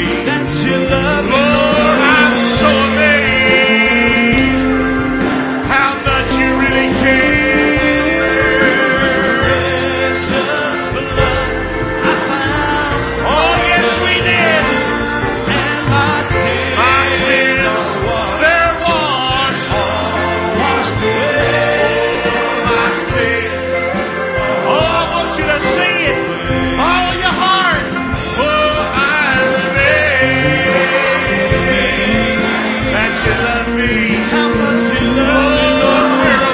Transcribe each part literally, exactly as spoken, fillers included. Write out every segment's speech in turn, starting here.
that you love me. Lord, I'm so amazed how much you really care. Precious blood I found. Oh, yes, we did. And my sins, My sins, are washed, they're washed. washed away. My sins. Oh, I want you to sing it. All your heart. Oh, I'm amazed that you love me. How much you love me, Lord, Lord. we're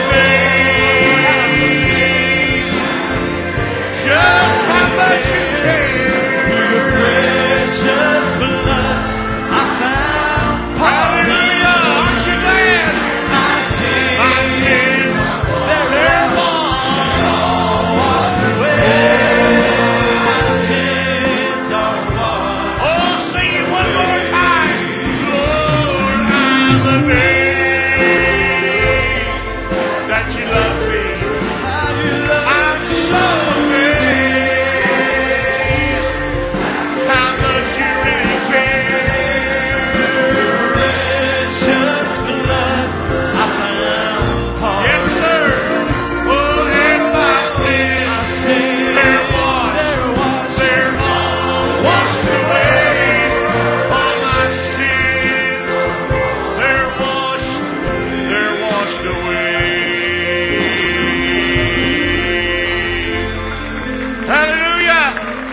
amazed. Just how much you care. Precious blood I found. Hallelujah. Aren't you glad? My sins, My sins, they're lost. washed away. My sins are washed. Oh, sing it one more time. Lord, I'm amazed that you love me. How you love I'm so amazed how much you really care. precious blood I found. Yes, sir. Oh, and my sins, they're washed. They're washed. They're all washed away. All my sins, they're washed. They're washed away. Hallelujah.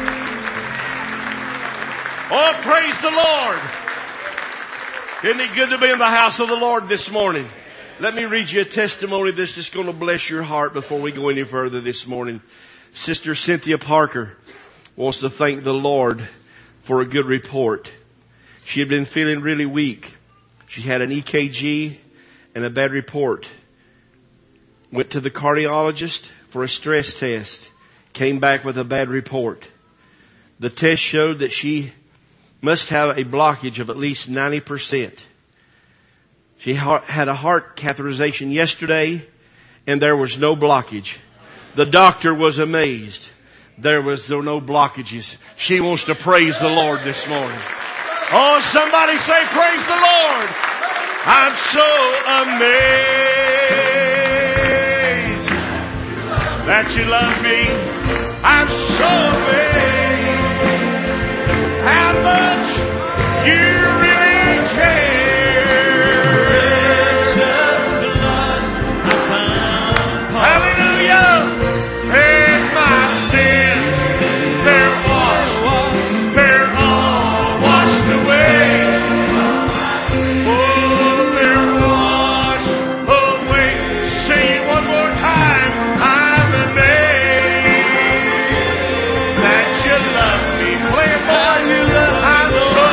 Oh, praise the Lord. Isn't it good to be in the house of the Lord this morning? Let me read you a testimony that's just going to bless your heart before we go any further this morning. Sister Cynthia Parker wants to thank the Lord for a good report. She had been feeling really weak. She had an E K G and a bad report. Went to the cardiologist for a stress test. Came back with a bad report. The test showed that she must have a blockage of at least ninety percent. She ha- had a heart catheterization yesterday and there was no blockage. The doctor was amazed. There was no blockages. She wants to praise the Lord this morning. Oh, somebody say praise the Lord. I'm so amazed that you love me. I'm so amazed how much you really care. Precious blood I found. Hallelujah. And my sins, they're washed. They're all washed away. Oh, they're washed away. Sing it one more time. I'm amazed that you love me. Play it, boys. I'm so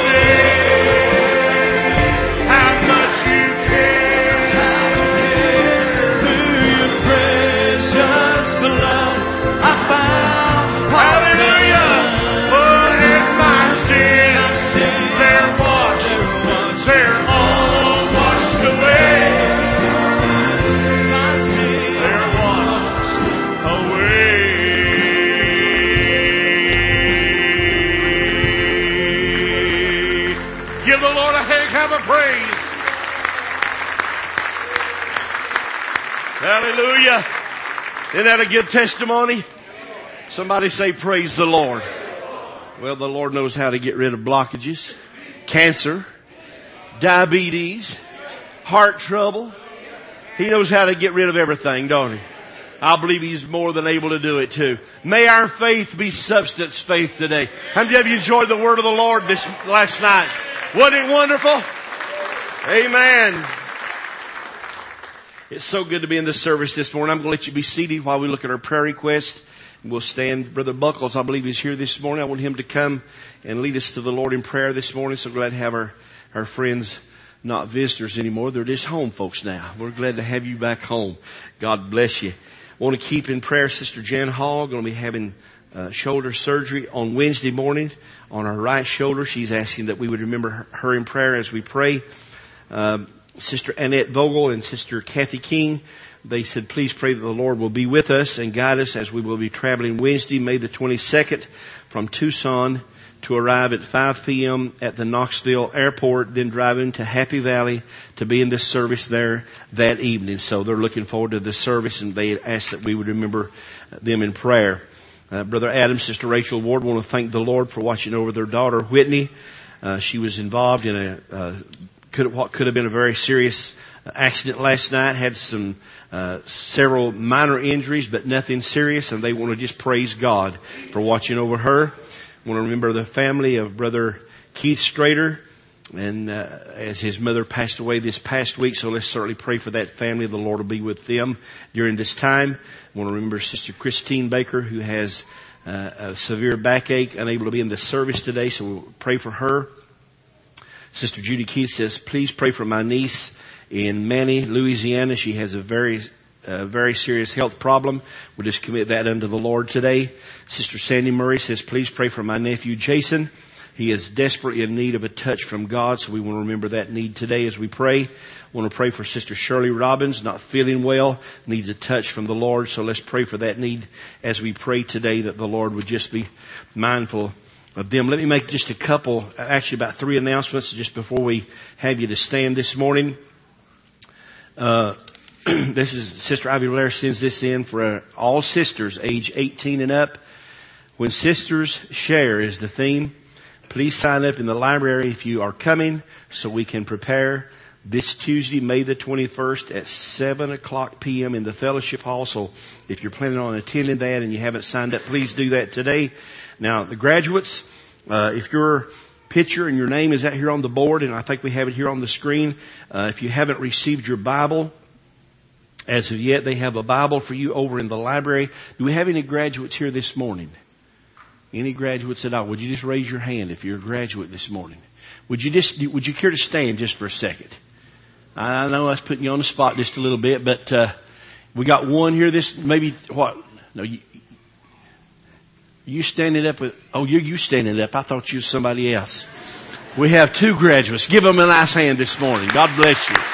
amazed how much you care. Through your precious blood I found. Hallelujah. Oh, and my sins, they're washed. They're all washed away. My sins They're washed away. Give the Lord a heck of a praise. Hallelujah. Isn't that a good testimony? Somebody say praise the Lord. Well, the Lord knows how to get rid of blockages, cancer, diabetes, heart trouble. He knows how to get rid of everything, don't he? I believe He's more than able to do it too. May our faith be substance faith today. How many of you enjoyed the word of the Lord this last night? Wasn't it wonderful? Amen. It's so good to be in this service this morning. I'm going to let you be seated while we look at our prayer request. We'll stand. Brother Buckles, I believe, is here this morning. I want him to come and lead us to the Lord in prayer this morning. So glad to have our, our friends, not visitors anymore. They're just home folks now. We're glad to have you back home. God bless you. I want to keep in prayer Sister Jan Hall, going to be having uh, shoulder surgery on Wednesday morning on her right shoulder. She's asking that we would remember her, her in prayer as we pray. Um, Sister Annette Vogel and Sister Kathy King, they said, please pray that the Lord will be with us and guide us as we will be traveling Wednesday, May the twenty-second, from Tucson to arrive at five p.m. at the Knoxville airport, then drive into Happy Valley to be in this service there that evening. So they're looking forward to this service, and they asked that we would remember them in prayer. Uh, Brother Adam, Sister Rachel Ward want to thank the Lord for watching over their daughter Whitney. Uh, she was involved in a uh, could what could have been a very serious accident last night. Had some uh, several minor injuries, but nothing serious, and they want to just praise God for watching over her. Want to remember the family of Brother Keith Strader, and uh, as his mother passed away this past week, so let's certainly pray for that family. The Lord will be with them during this time. Want to remember Sister Christine Baker, who has uh, a severe backache, unable to be in the service today, so we'll pray for her. Sister Judy Keith says, please pray for my niece in Manny, Louisiana. She has a very A very serious health problem. We'll just commit that unto the Lord today. Sister Sandy Murray says, please pray for my nephew Jason. He is desperately in need of a touch from God, so we want to remember that need today as we pray. We want to pray for Sister Shirley Robbins, not feeling well, needs a touch from the Lord, so let's pray for that need as we pray today, that the Lord would just be mindful of them. Let me make just a couple, actually about three announcements just before we have you to stand this morning. Uh, This is Sister Ivy Blair sends this in for uh, all sisters age eighteen and up. When sisters share is the theme. Please sign up in the library if you are coming so we can prepare this Tuesday, May the twenty-first at seven o'clock p.m. in the fellowship hall. So if you're planning on attending that and you haven't signed up, please do that today. Now the graduates, uh, if your picture and your name is out here on the board, and I think we have it here on the screen, uh, if you haven't received your Bible as of yet, they have a Bible for you over in the library. Do we have any graduates here this morning? Any graduates at all? Would you just raise your hand if you're a graduate this morning? Would you just, would you care to stand just for a second? I know I was putting you on the spot just a little bit, but, uh, we got one here this, maybe, what? No, you, you standing up with, oh, you're you standing up. I thought you was somebody else. We have two graduates. Give them a nice hand this morning. God bless you.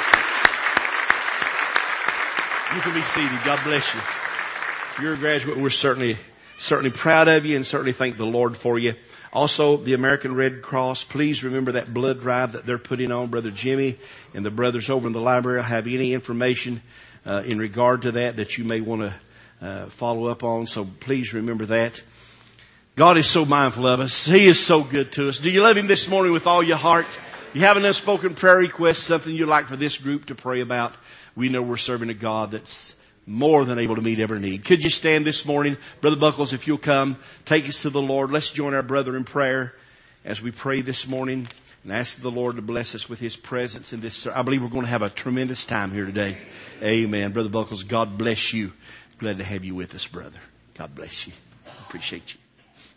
You can be seated. God bless you. If you're a graduate, we're certainly, certainly proud of you and certainly thank the Lord for you. Also, the American Red Cross, please remember that blood drive that they're putting on. Brother Jimmy and the brothers over in the library will have any information uh, in regard to that that you may want to uh, follow up on. So please remember that. God is so mindful of us. He is so good to us. Do you love Him this morning with all your heart? You have an unspoken prayer request, something you'd like for this group to pray about? We know we're serving a God that's more than able to meet every need. Could you stand this morning? Brother Buckles, if you'll come, take us to the Lord. Let's join our brother in prayer as we pray this morning and ask the Lord to bless us with His presence in this. I believe we're going to have a tremendous time here today. Amen. Brother Buckles, God bless you. Glad to have you with us, brother. God bless you. Appreciate you.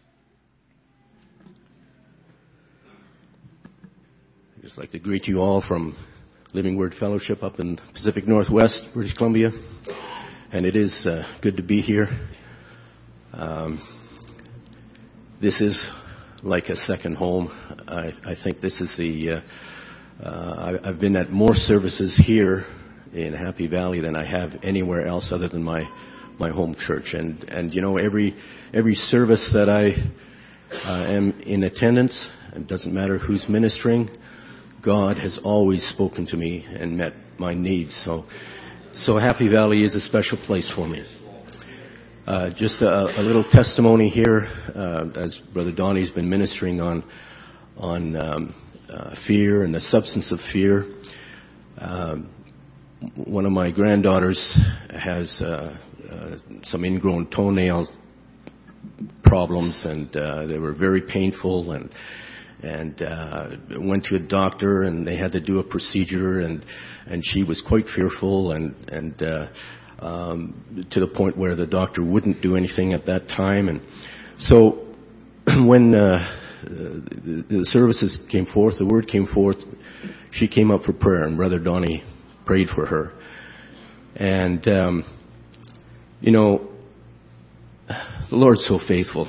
I'd just like to greet you all from Living Word Fellowship up in Pacific Northwest, British Columbia. And it is uh, good to be here. Um, this is like a second home. I, I think this is the, uh, uh, I, I've been at more services here in Happy Valley than I have anywhere else other than my, my home church. And, and you know, every, every service that I uh, am in attendance, it doesn't matter who's ministering, God has always spoken to me and met my needs. So, so Happy Valley is a special place for me. Uh, just a, a little testimony here, uh, as Brother Donnie's been ministering on, on, um, uh, fear and the substance of fear. Um, one of my granddaughters has, uh, uh, some ingrown toenail problems, and, uh, they were very painful, and, and uh went to a doctor, and they had to do a procedure, and and she was quite fearful, and and uh um to the point where the doctor wouldn't do anything at that time. And so when uh the, the services came forth, the word came forth, she came up for prayer, and Brother Donnie prayed for her. And um you know, the Lord's so faithful.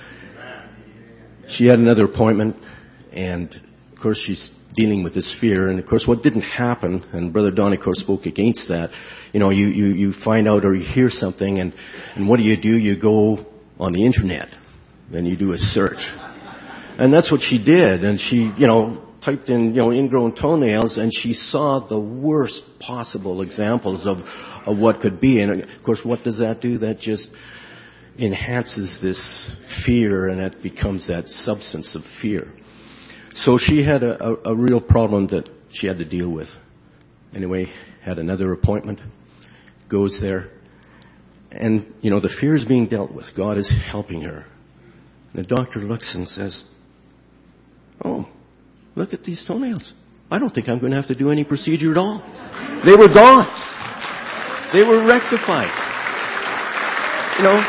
She had another appointment, and of course she's dealing with this fear. And of course what didn't happen, and Brother Donnie of course spoke against that, you know, you, you, you find out or you hear something, and, and what do you do? You go on the internet, then you do a search. And that's what she did. And she, you know, typed in, you know, ingrown toenails, and she saw the worst possible examples of, of what could be. And of course, what does that do? That just enhances this fear, and it becomes that substance of fear. So she had a, a, a real problem that she had to deal with. Anyway, had another appointment, goes there, and, you know, the fear is being dealt with. God is helping her. The doctor looks and says, "Oh, look at these toenails. I don't think I'm going to have to do any procedure at all." They were gone. They were rectified. You know,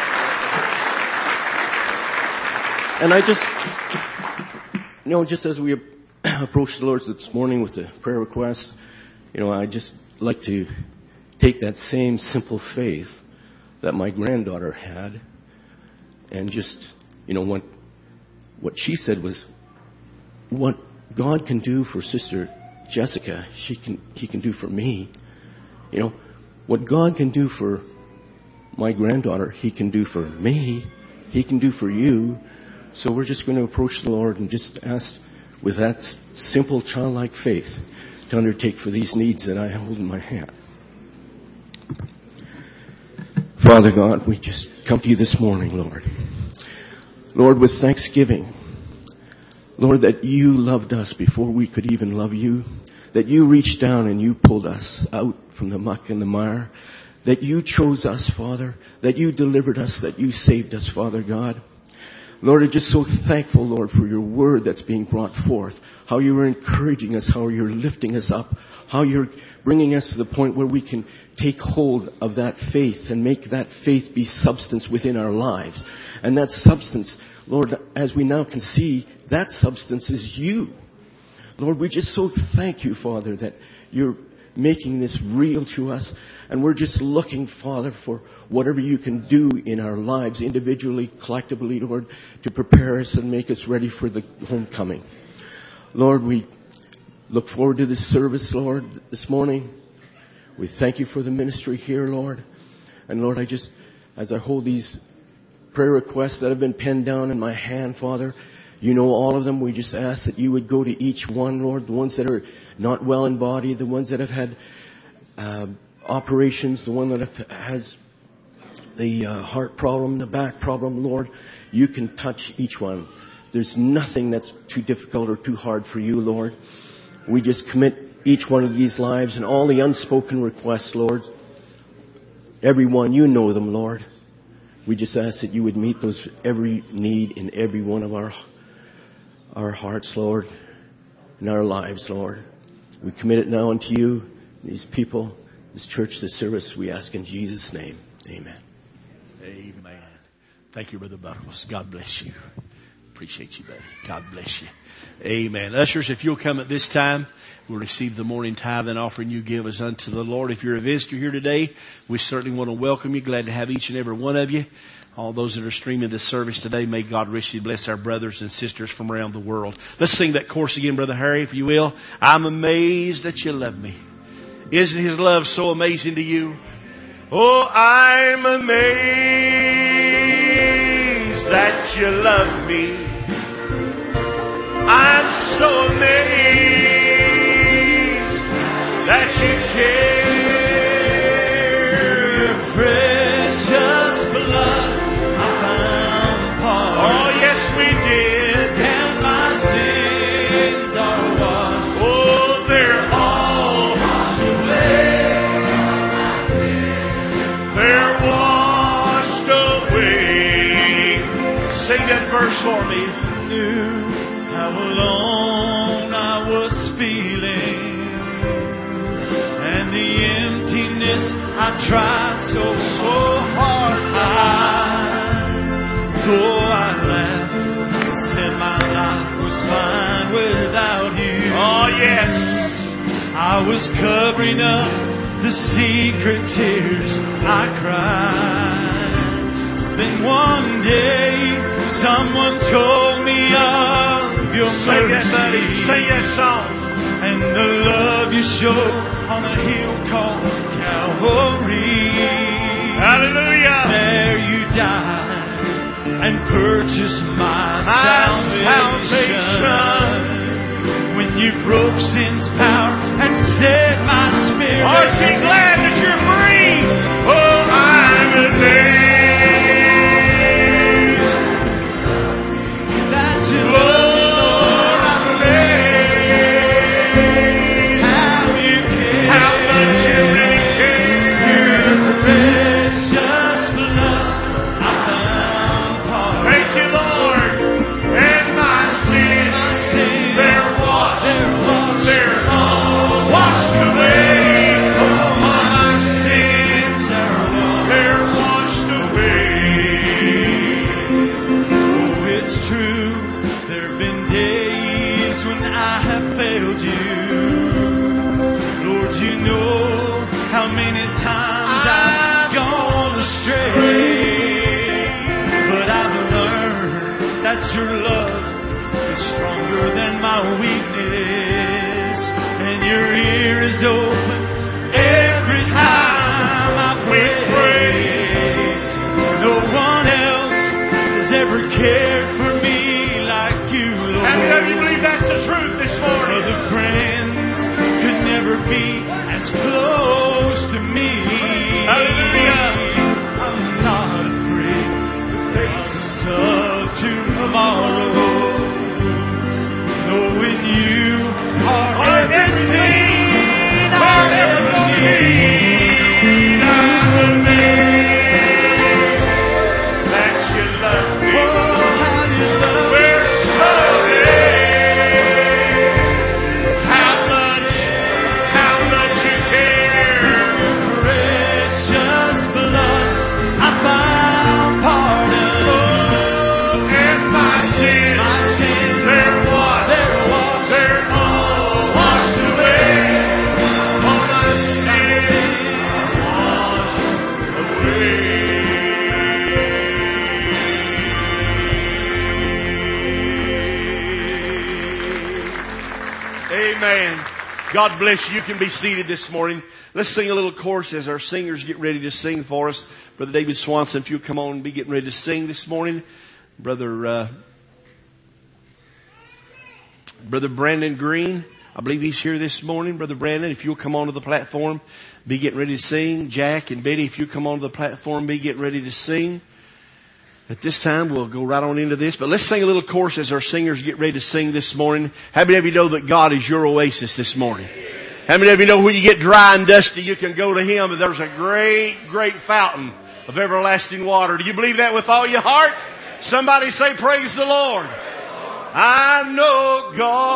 and I just, you know, just as we approached the Lord this morning with the prayer request, you know, I just like to take that same simple faith that my granddaughter had, and just, you know, what what she said was, what God can do for Sister Jessica, she can He can do for me. You know, what God can do for my granddaughter, He can do for me. He can do for you. So we're just going to approach the Lord and just ask with that simple childlike faith to undertake for these needs that I hold in my hand. Father God, we just come to you this morning, Lord. Lord, with thanksgiving. Lord, that you loved us before we could even love you. That you reached down and you pulled us out from the muck and the mire. That you chose us, Father. That you delivered us. That you saved us, Father God. Lord, I'm just so thankful, Lord, for your word that's being brought forth. How you're encouraging us, how you're lifting us up, how you're bringing us to the point where we can take hold of that faith and make that faith be substance within our lives. And that substance, Lord, as we now can see, that substance is you. Lord, we just so thank you, Father, that you're making this real to us. And we're just looking, Father, for whatever you can do in our lives, individually, collectively, Lord, to prepare us and make us ready for the homecoming. Lord, we look forward to this service, Lord, this morning. We thank you for the ministry here, Lord. And Lord, I just, as I hold these prayer requests that have been penned down in my hand, Father, you know all of them. We just ask that you would go to each one, Lord, the ones that are not well in body, the ones that have had uh, operations, the one that have, has the uh, heart problem, the back problem, Lord. You can touch each one. There's nothing that's too difficult or too hard for you, Lord. We just commit each one of these lives and all the unspoken requests, Lord. Everyone, you know them, Lord. We just ask that you would meet those every need in every one of our our hearts, Lord, in our lives, Lord. We commit it now unto you, these people, this church, this service. We ask in Jesus' name. Amen. Amen. Thank you, Brother Buckles. God bless you. Appreciate you, buddy. God bless you. Amen. Ushers, if you'll come at this time, we'll receive the morning tithe and offering you give us unto the Lord. If you're a visitor here today, we certainly want to welcome you. Glad to have each and every one of you. All those that are streaming this service today, may God richly bless our brothers and sisters from around the world. Let's sing that chorus again, Brother Harry, if you will. I'm amazed that you love me. Isn't His love so amazing to you? Oh, I'm amazed that you love me. I'm so amazed that you care. Precious blood I found pardon. Oh, yes, we did. And my sins are washed. Oh, they're all washed away. They're washed away. Sing that verse for me. Knew how alone I was feeling, and the emptiness I tried so, so hard to hide. Though I laughed and said my life was fine without you. Oh yes, I was covering up the secret tears I cried. Then one day someone told me of your Sing mercy. That, buddy. Sing that song. And the love you showed on a hill called Calvary. Hallelujah. There you died and purchased my, My salvation. salvation. When you broke sin's power and set my spirit Aren't you glad that you're free? Oh, I'm amazed. That's your Oh, love. I'm amazed. How you care. How much you really care. Your precious blood I found pardon. Thank you, Lord. And my sins, My sins, they're washed. they're washed. They're all washed away. Oh, my sins, they're washed away. Oh, it's true. There have been days when I have failed you. Lord, you know how many times I've gone astray. But I've learned that your love is stronger than my weakness. And your ear is open every time I pray. No one else has ever cared for me like you, Lord. How many of you believe that's the truth this morning? Other friends could never be as close to me. Hallelujah. I'm not afraid because of tomorrow. Knowing you are everything I ever need. I'm amazed that you love me. Oh, how you love me. We're so amazed how much, how much you care. Precious blood, I found pardon. Oh, and my sins, My sins, they're washed. they're washed. They're all washed away. All my sins are washed away. Amen. God bless you. You can be seated this morning. Let's sing a little chorus as our singers get ready to sing for us. Brother David Swanson, if you'll come on and be getting ready to sing this morning. Brother, uh, Brother Brandon Green, I believe he's here this morning. Brother Brandon, if you'll come onto the platform, be getting ready to sing. Jack and Betty, if you come onto the platform, be getting ready to sing. At this time, we'll go right on into this. But let's sing a little chorus as our singers get ready to sing this morning. How many of you know that God is your oasis this morning? How many of you know when you get dry and dusty, you can go to Him and there's a great, great fountain of everlasting water. Do you believe that with all your heart? Somebody say, praise the Lord. I know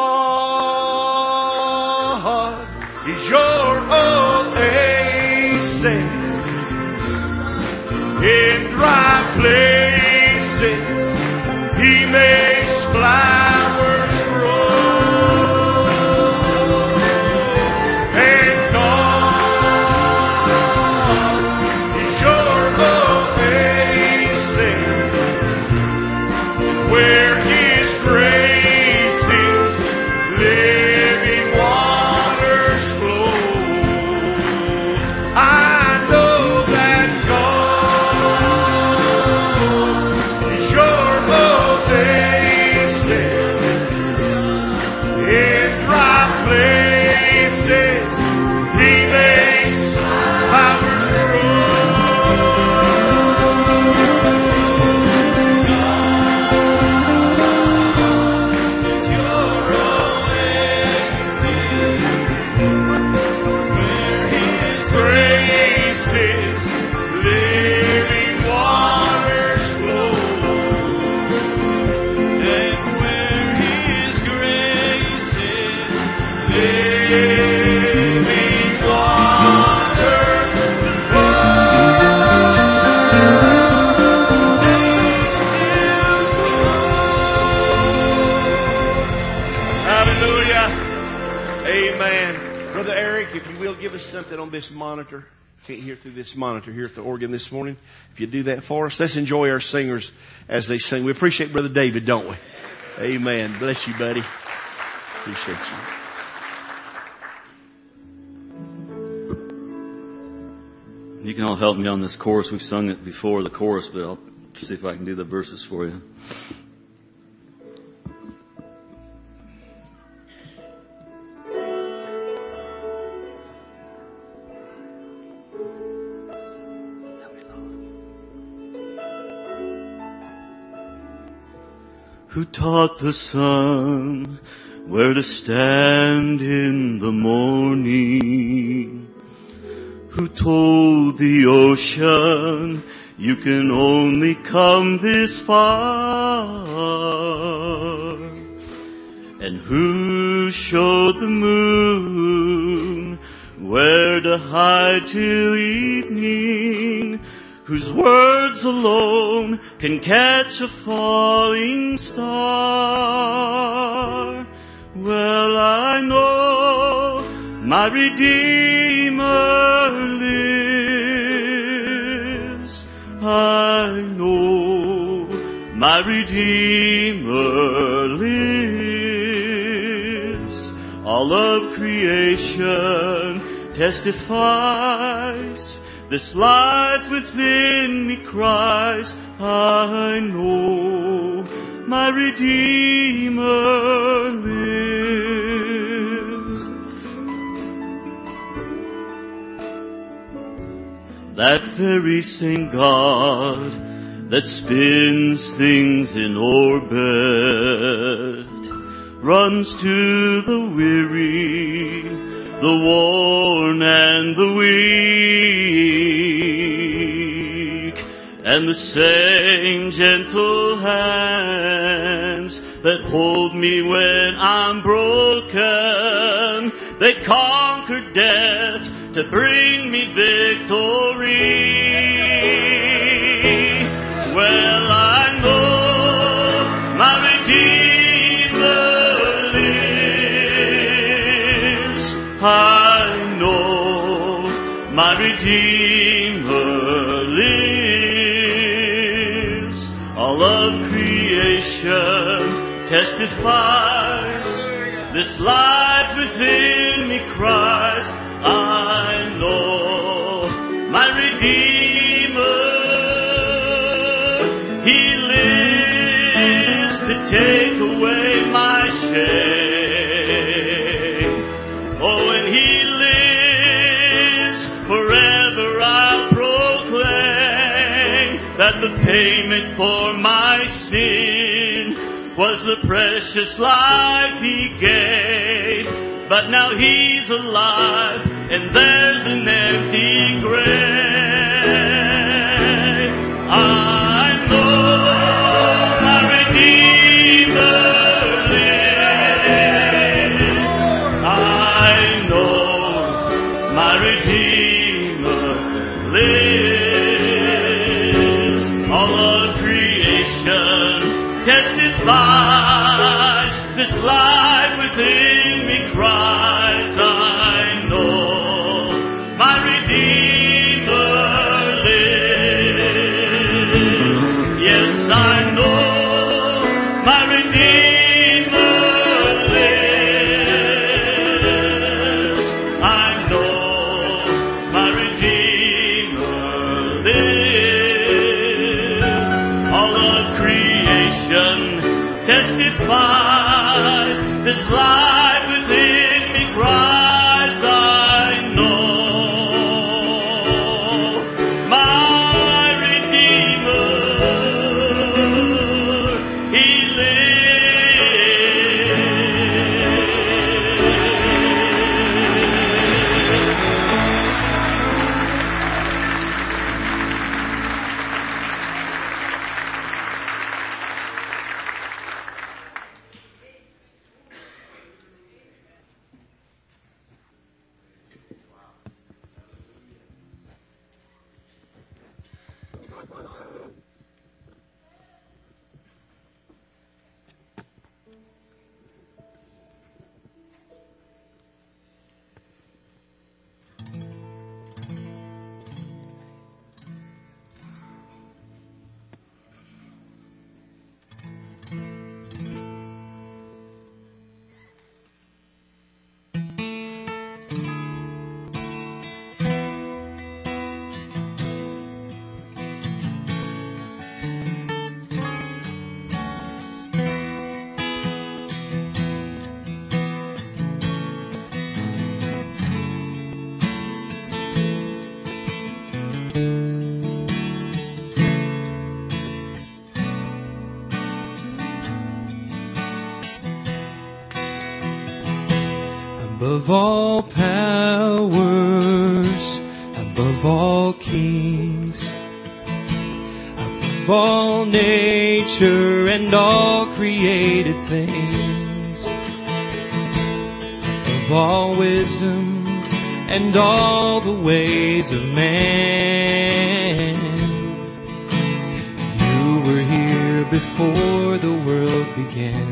God is your oasis in dry places. He makes flowers grow, and God is your oasis where His grace is living waters flow. I know that God is your oasis in dry places. He makes flowers grow. Graces, living waters flow, And where His grace is, living waters Hallelujah. Amen. Brother Eric, if you will give us something on this monitor. Can't hear through this monitor here at the organ this morning. If you do that for us, let's enjoy our singers as they sing. We appreciate Brother David, don't we? Amen. Bless you, buddy. Appreciate you. You can all help me on this chorus. We've sung it before, the chorus, but I'll See if I can do the verses for you. Who taught the sun where to stand in the morning? Who told the ocean you can only come this far? And who showed the moon where to hide till evening? Whose words alone can catch a falling star? Well, I know my Redeemer lives. I know my Redeemer lives. All of creation testifies. This life within me cries, I know my Redeemer lives. That very same God that spins things in orbit runs to the weary, the worn and the weak, and the same gentle hands that hold me when I'm broken, they conquer death to bring me victory. Well, I know my Redeemer lives. I know my Redeemer lives. All of creation testifies. This life within me cries, I know my Redeemer. He lives to take away my shame. Oh, and He lives forever. I'll proclaim that the payment for my sin was the precious life He gave. But now He's alive and there's an empty grave. I know my Redeemer lives. I know my Redeemer lives. All of creation testifies. This life within me cries, I know my Redeemer lives. Yes, I know my Redeemer lives. I know my Redeemer lives. All of creation testifies. This life within me cries, I know my Redeemer, He above all powers, above all kings, above all nature and all created things, above all wisdom and all the ways of man. You were here before the world began.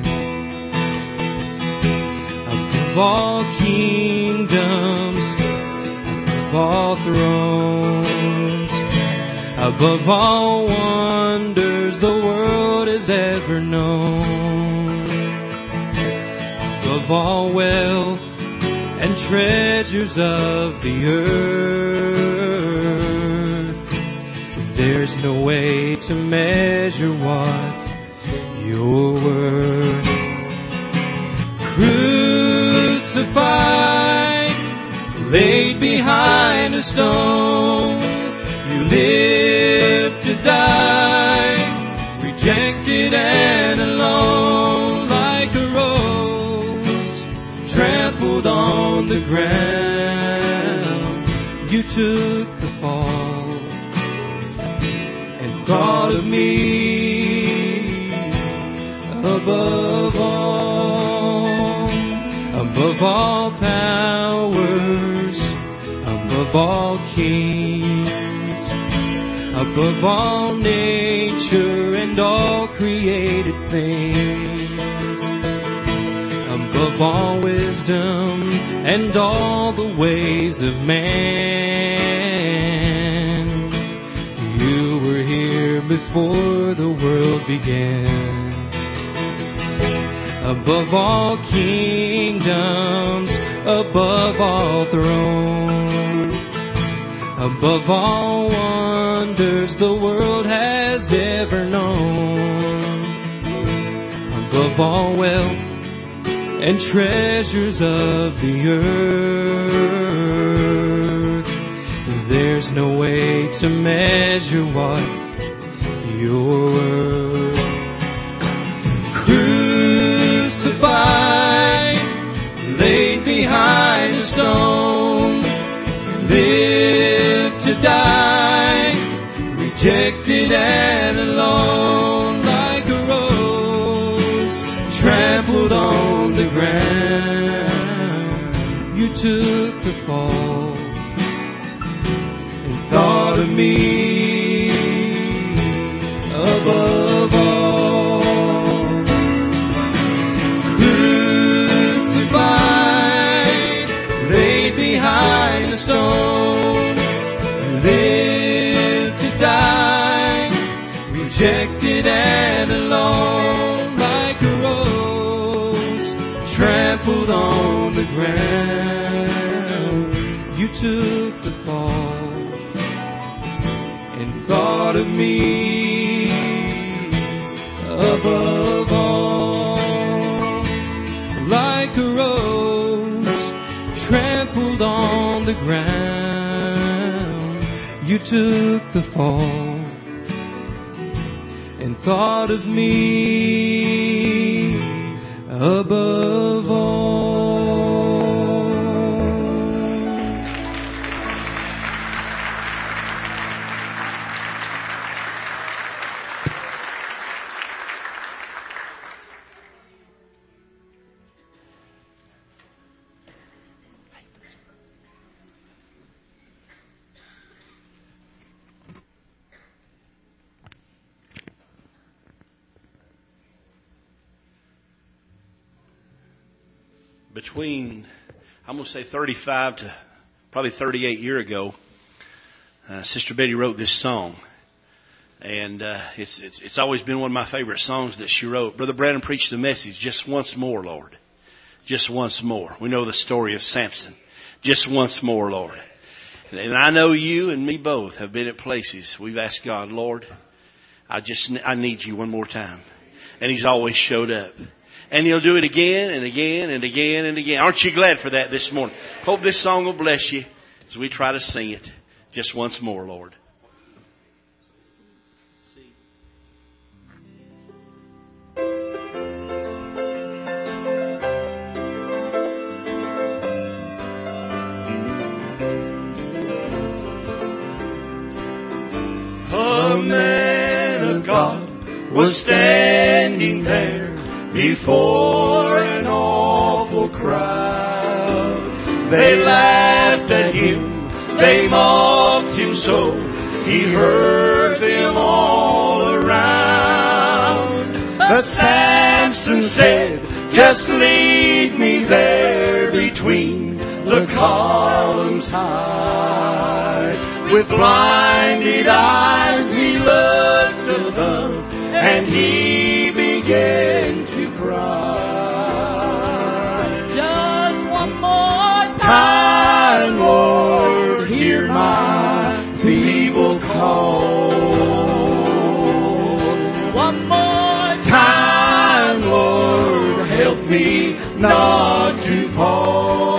Above all kingdoms, above all thrones, above all wonders the world has ever known, above all wealth and treasures of the earth, there's no way to measure what you're worth. Crucified, laid behind a stone, you lived to die, rejected and alone, like a rose trampled on the ground. You took the fall and thought of me above all, above all powers, above all kings, above all nature and all created things, above all wisdom and all the ways of man. You were here before the world began. Above all kingdoms, above all thrones, above all wonders the world has ever known, above all wealth and treasures of the earth, there's no way to measure what you're worth. Crucified, laid behind a stone, lived to die, rejected and alone, like a rose trampled on the ground. You took the fall and thought of me above all. Crucified, laid behind a stone, lived to die, rejected and alone, like a rose trampled on the ground. You took the fall and thought of me above all, like a rose trampled on the ground. You took the fall and thought of me above all. Between, I'm going to say thirty-five to probably thirty-eight years ago, uh, Sister Betty wrote this song. And uh, it's, it's it's always been one of my favorite songs that she wrote. Brother Brandon preached the message, just once more, Lord. Just once more. We know the story of Samson. Just once more, Lord. And, and I know you and me both have been at places we've asked God, Lord, I just I need you one more time. And He's always showed up. And He'll do it again and again and again and again. Aren't you glad for that this morning? Hope this song will bless you as we try to sing it just once more, Lord. a man of God was standing there before an awful crowd. They laughed at him, they mocked him so, he heard them all around. But Samson said, just lead me there between the columns high. With blinded eyes he looked above, and he began to cry. Just one more time, Lord, hear my feeble call. One more time, Lord, help me not to fall.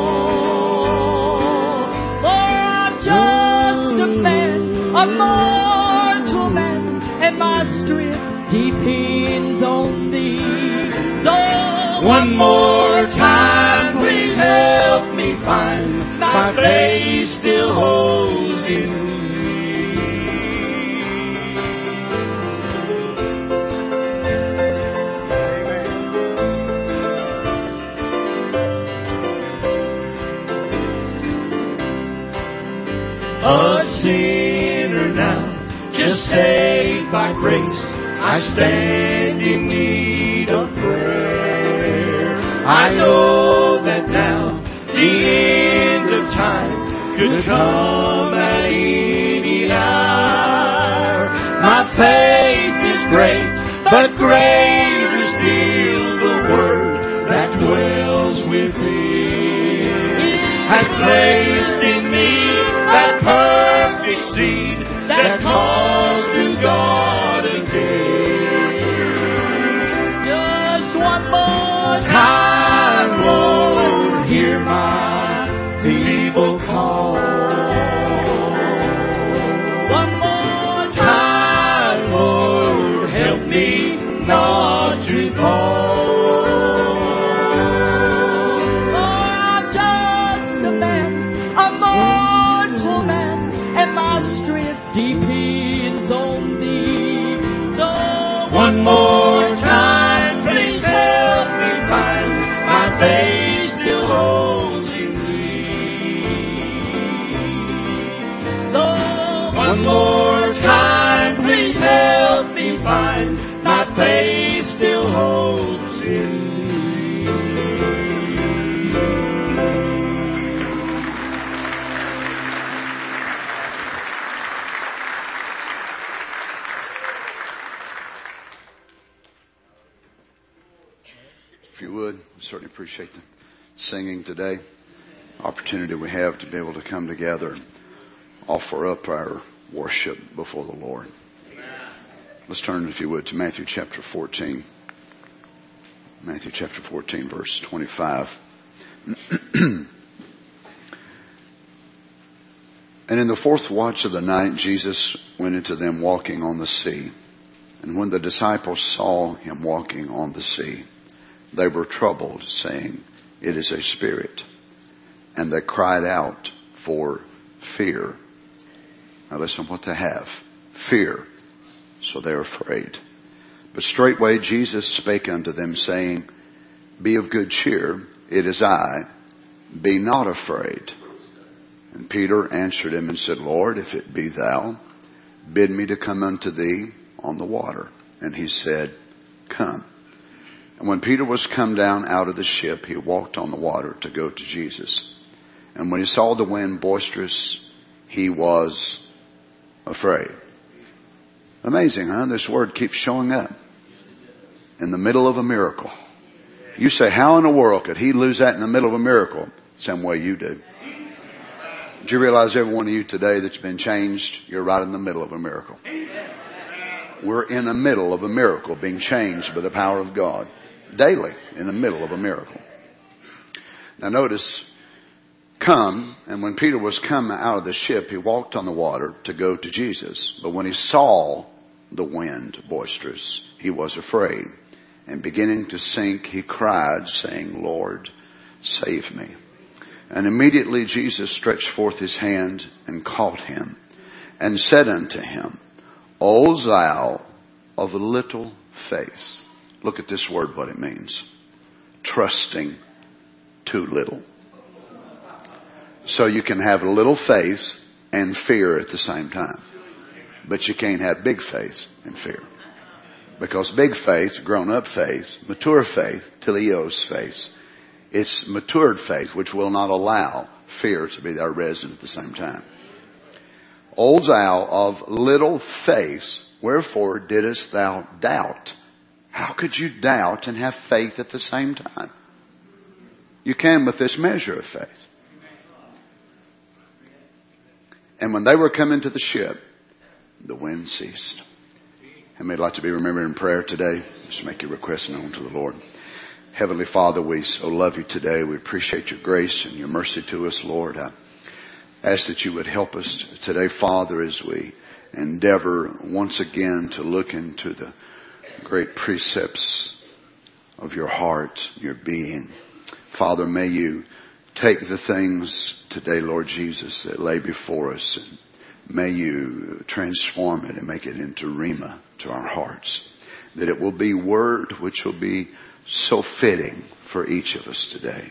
For I'm just a man, a mortal man, and my strength depends on thee. So one more time, please help me find my faith still holds in thee. A sinner now, just saved by grace, I stand in need of prayer. I know that now the end of time could come at any hour. My faith is great, but greater still the word that dwells within has placed in me that perfect seed that calls to God again. just one more Time, Lord, hear my feeble call. One more Time, Lord, help me not to fall. For I'm just a man, a mortal man, and my strength depends on thee. So One more time, please help me find my faith still holds in thee. So One more time, please help me find my faith still holds in thee. If you would, we certainly appreciate the singing today. Opportunity we have to be able to come together and offer up our worship before the Lord. Let's turn, if you would, to Matthew chapter fourteen. Matthew chapter fourteen, verse twenty-five. And in the fourth watch of the night, Jesus went into them walking on the sea. And when the disciples saw him walking on the sea, they were troubled, saying, "It is a spirit." And they cried out for fear. Now listen to what they have. Fear. So they're afraid. But straightway Jesus spake unto them, saying, "Be of good cheer, it is I. Be not afraid." And Peter answered him and said, "Lord, if it be thou, bid me to come unto thee on the water." And he said, "Come." And when Peter was come down out of the ship, he walked on the water to go to Jesus. And when he saw the wind boisterous, he was afraid. Amazing, huh? This word keeps showing up in the middle of a miracle. You say, how in the world could he lose that in the middle of a miracle? Same way you do. Did you realize every one of you today that's been changed, you're right in the middle of a miracle. We're in the middle of a miracle, being changed by the power of God. Daily, in the middle of a miracle. Now notice, come, and when Peter was come out of the ship, he walked on the water to go to Jesus. But when he saw the wind boisterous, he was afraid. And beginning to sink, he cried, saying, "Lord, save me." And immediately Jesus stretched forth his hand and caught him and said unto him, O thou of little faith. Look at this word, what it means. Trusting too little. So you can have little faith and fear at the same time. But you can't have big faith and fear. Because big faith, grown up faith, mature faith, teleos faith, it's matured faith which will not allow fear to be there resident at the same time. O thou of little faith, wherefore didst thou doubt? How could you doubt and have faith at the same time? You can with this measure of faith. And when they were coming to the ship, the wind ceased. And we'd like to be remembered in prayer today. Just make your request known to the Lord. Heavenly Father, we so love you today. We appreciate your grace and your mercy to us, Lord. I ask that you would help us today, Father, as we endeavor once again to look into the great precepts of your heart, your being. Father, may you take the things today, Lord Jesus, that lay before us, and may you transform it and make it into rhema to our hearts. That it will be word which will be so fitting for each of us today.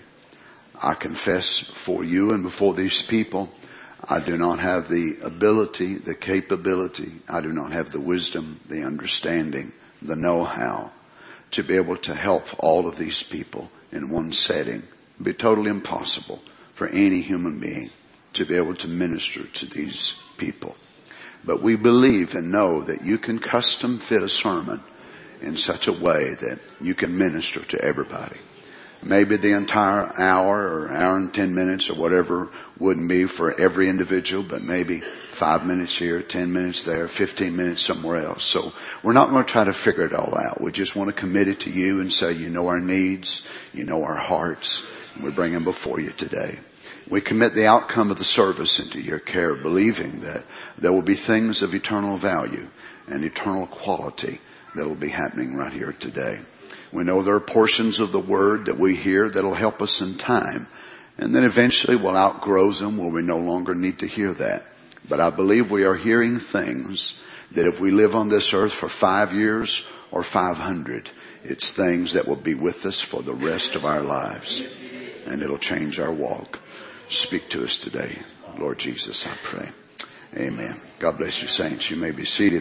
I confess before you and before these people, I do not have the ability, the capability, I do not have the wisdom, the understanding, the know-how to be able to help all of these people in one setting. It would be totally impossible for any human being to be able to minister to these people. But we believe and know that you can custom fit a sermon in such a way that you can minister to everybody. Maybe the entire hour or hour and ten minutes or whatever wouldn't be for every individual, but maybe five minutes here, ten minutes there, fifteen minutes somewhere else. So we're not going to try to figure it all out. We just want to commit it to you and say, you know our needs, you know our hearts, and we bring them before you today. We commit the outcome of the service into your care, believing that there will be things of eternal value and eternal quality that will be happening right here today. We know there are portions of the word that we hear that will help us in time. And then eventually we'll outgrow them where we no longer need to hear that. But I believe we are hearing things that if we live on this earth for five years or five hundred, it's things that will be with us for the rest of our lives. And it'll change our walk. Speak to us today, Lord Jesus, I pray. Amen. God bless you, saints. You may be seated.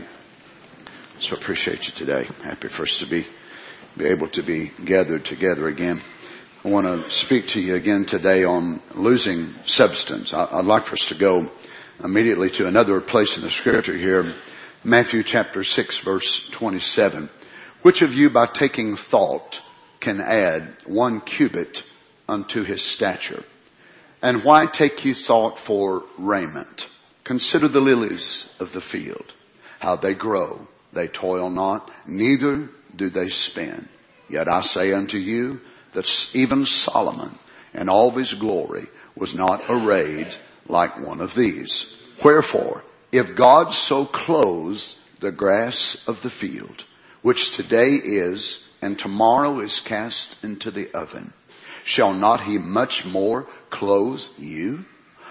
So appreciate you today. Happy for us to be, be able to be gathered together again. I want to speak to you again today on losing substance. I'd like for us to go immediately to another place in the scripture here. Matthew chapter six verse twenty-seven. Which of you by taking thought can add one cubit unto his stature? And why take ye thought for raiment? Consider the lilies of the field, how they grow. They toil not, neither do they spin. Yet I say unto you that even Solomon in all his glory was not arrayed like one of these. Wherefore, if God so clothes the grass of the field, which today is and tomorrow is cast into the oven, shall not he much more clothe you?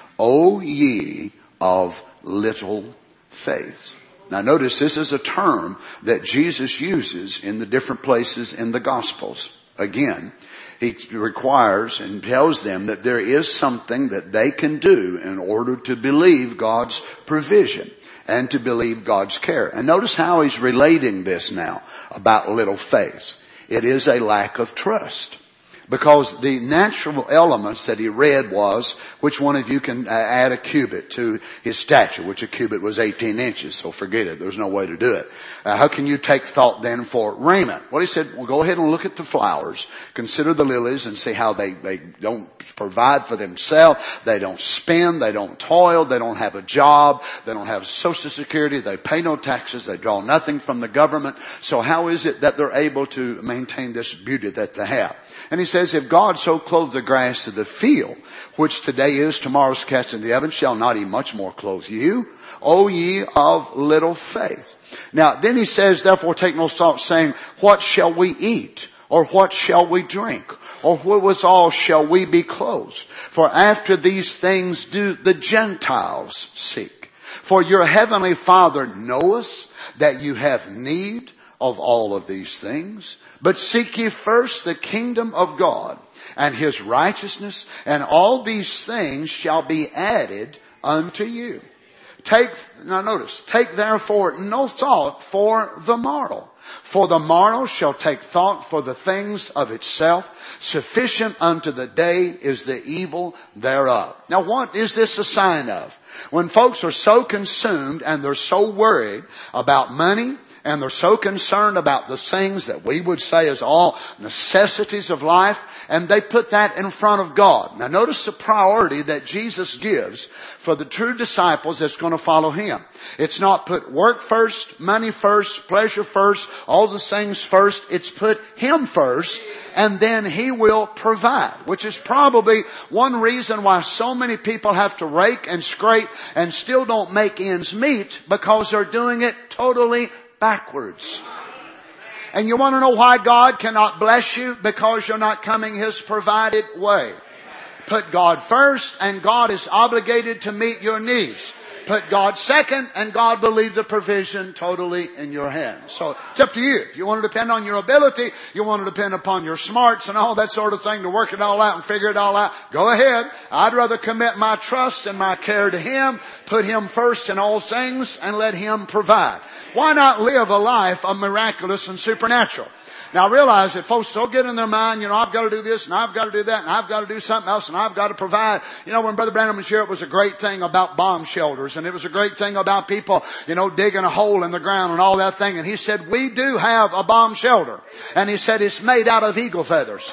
O ye of little faith. Now notice this is a term that Jesus uses in the different places in the Gospels. Again, he requires and tells them that there is something that they can do in order to believe God's provision and to believe God's care. And notice how he's relating this now about little faith. It is a lack of trust. Because the natural elements that he read was, which one of you can add a cubit to his stature, which a cubit was eighteen inches, so forget it. There's no way to do it. Uh, how can you take thought then for raiment? Well, he said, well, go ahead and look at the flowers. Consider the lilies and see how they, they don't provide for themselves. They don't spin. They don't toil. They don't have a job. They don't have Social Security. They pay no taxes. They draw nothing from the government. So how is it that they're able to maintain this beauty that they have? And he says, if God so clothe the grass of the field, which today is, tomorrow's cast in the oven, shall not he much more clothe you, O ye of little faith. Now, then he says, therefore take no thought, saying, what shall we eat? Or what shall we drink? Or wherewithal shall we be clothed? For after these things do the Gentiles seek. For your heavenly Father knoweth that you have need of all of these things. But seek ye first the kingdom of God and His righteousness, and all these things shall be added unto you. Take, now notice, take therefore no thought for the morrow. For the morrow shall take thought for the things of itself. Sufficient unto the day is the evil thereof. Now what is this a sign of? When folks are so consumed and they're so worried about money, and they're so concerned about the things that we would say is all necessities of life, and they put that in front of God. Now notice the priority that Jesus gives for the true disciples that's going to follow Him. It's not put work first, money first, pleasure first, all the things first. It's put Him first, and then He will provide. Which is probably one reason why so many people have to rake and scrape and still don't make ends meet, because they're doing it totally backwards. And you want to know why God cannot bless you? Because you're not coming His provided way. Put God first, and God is obligated to meet your needs. Put God second, and God will leave the provision totally in your hands. So it's up to you. If you want to depend on your ability, you want to depend upon your smarts and all that sort of thing to work it all out and figure it all out, go ahead. I'd rather commit my trust and my care to Him, put Him first in all things, and let Him provide. Why not live a life of miraculous and supernatural? Now realize that folks still get in their mind, you know, I've got to do this and I've got to do that and I've got to do something else and I've got to provide. You know, when Brother Branham was here, it was a great thing about bomb shelters, and it was a great thing about people, you know, digging a hole in the ground and all that thing. And he said, we do have a bomb shelter. And he said, it's made out of eagle feathers.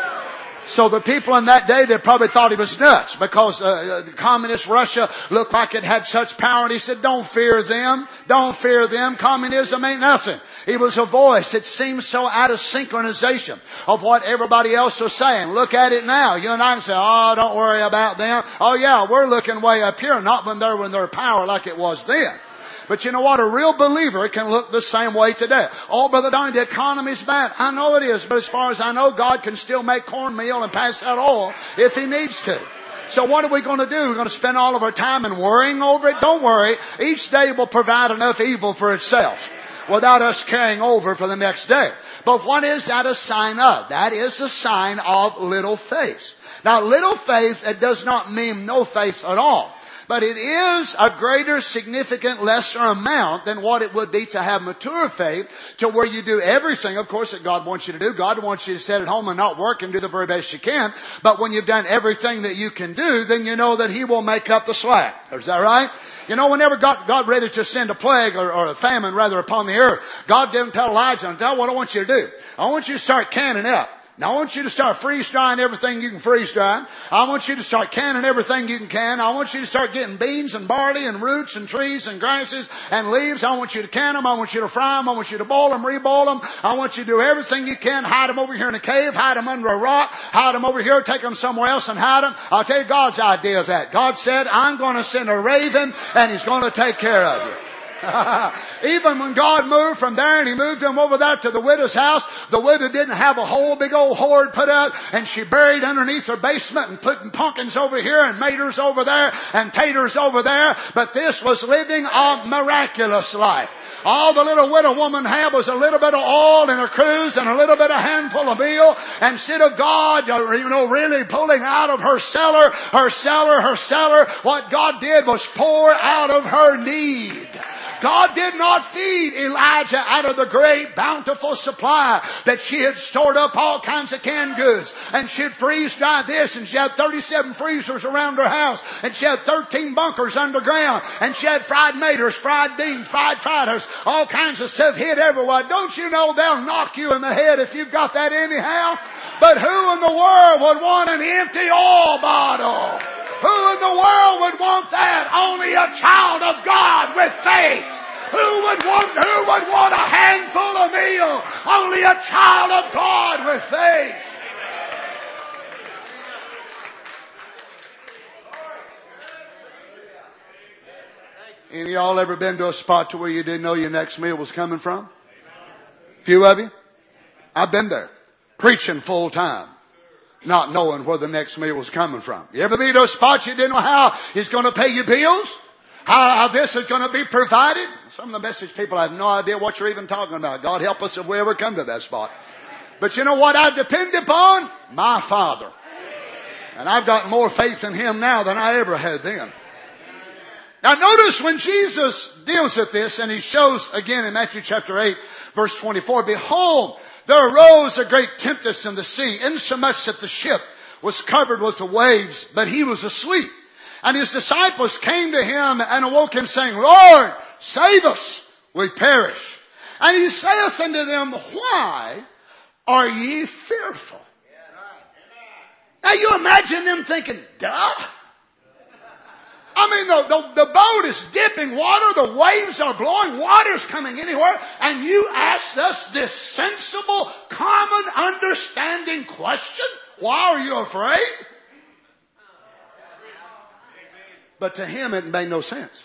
So the people in that day, they probably thought he was nuts, because uh, the communist Russia looked like it had such power. And he said, don't fear them. Don't fear them. Communism ain't nothing. He was a voice that seemed so out of synchronization of what everybody else was saying. Look at it now. You and I can say, oh, don't worry about them. Oh yeah, we're looking way up here, not when they're in their power like it was then. But you know what? A real believer can look the same way today. Oh, Brother Donnie, the economy's bad. I know it is, but as far as I know, God can still make cornmeal and pass out oil if He needs to. So what are we going to do? We're going to spend all of our time in worrying over it? Don't worry. Each day will provide enough evil for itself without us carrying over for the next day. But what is that a sign of? That is a sign of little faith. Now, little faith, it does not mean no faith at all. But it is a greater, significant, lesser amount than what it would be to have mature faith, to where you do everything, of course, that God wants you to do. God wants you to sit at home and not work and do the very best you can. But when you've done everything that you can do, then you know that He will make up the slack. Is that right? You know, whenever God, God ready to send a plague or, or a famine rather upon the earth, God didn't tell Elijah, tell what I want you to do. I want you to start canning up. Now I want you to start freeze drying everything you can freeze dry. I want you to start canning everything you can can. I want you to start getting beans and barley and roots and trees and grasses and leaves. I want you to can them. I want you to fry them. I want you to boil them, reboil them. I want you to do everything you can. Hide them over here in a cave. Hide them under a rock. Hide them over here. Take them somewhere else and hide them. I'll tell you God's idea of that. God said, I'm going to send a raven and He's going to take care of you. Even when God moved from there and He moved them over there to the widow's house, the widow didn't have a whole big old hoard put up, and she buried underneath her basement and putting pumpkins over here and maters over there and taters over there. But this was living a miraculous life. All the little widow woman had was a little bit of oil in her cruse and a little bit of handful of meal. Instead of God, you know, really pulling out of her cellar, her cellar, her cellar, what God did was pour out of her need. God did not feed Elijah out of the great bountiful supply that she had stored up all kinds of canned goods. And she had freeze dried this, and she had thirty-seven freezers around her house, and she had thirteen bunkers underground, and she had fried maters, fried beans, fried fritters, all kinds of stuff hid everywhere. Don't you know they'll knock you in the head if you've got that anyhow? But who in the world would want an empty oil bottle? Who in the world would want that? Only a child of God with faith. Who would want, who would want a handful of meal? Only a child of God with faith. Any of y'all ever been to a spot to where you didn't know your next meal was coming from? Few of you? I've been there. Preaching full time, not knowing where the next meal was coming from. You ever been to a spot you didn't know how He's going to pay your bills? How, how this is going to be provided. Some of the message people have no idea what you're even talking about. God help us if we ever come to that spot. But you know what I depend upon? My Father. And I've got more faith in Him now than I ever had then. Now notice when Jesus deals with this, and He shows again in Matthew chapter eight, verse twenty-four, behold, there arose a great tempest in the sea, insomuch that the ship was covered with the waves, but He was asleep. And His disciples came to Him and awoke Him, saying, Lord, save us, we perish. And He saith unto them, why are ye fearful? Now you imagine them thinking, duh. I mean, the, the, the boat is dipping water, the waves are blowing, water's coming anywhere, and you ask us this sensible, common, understanding question? Why are you afraid? But to him it made no sense.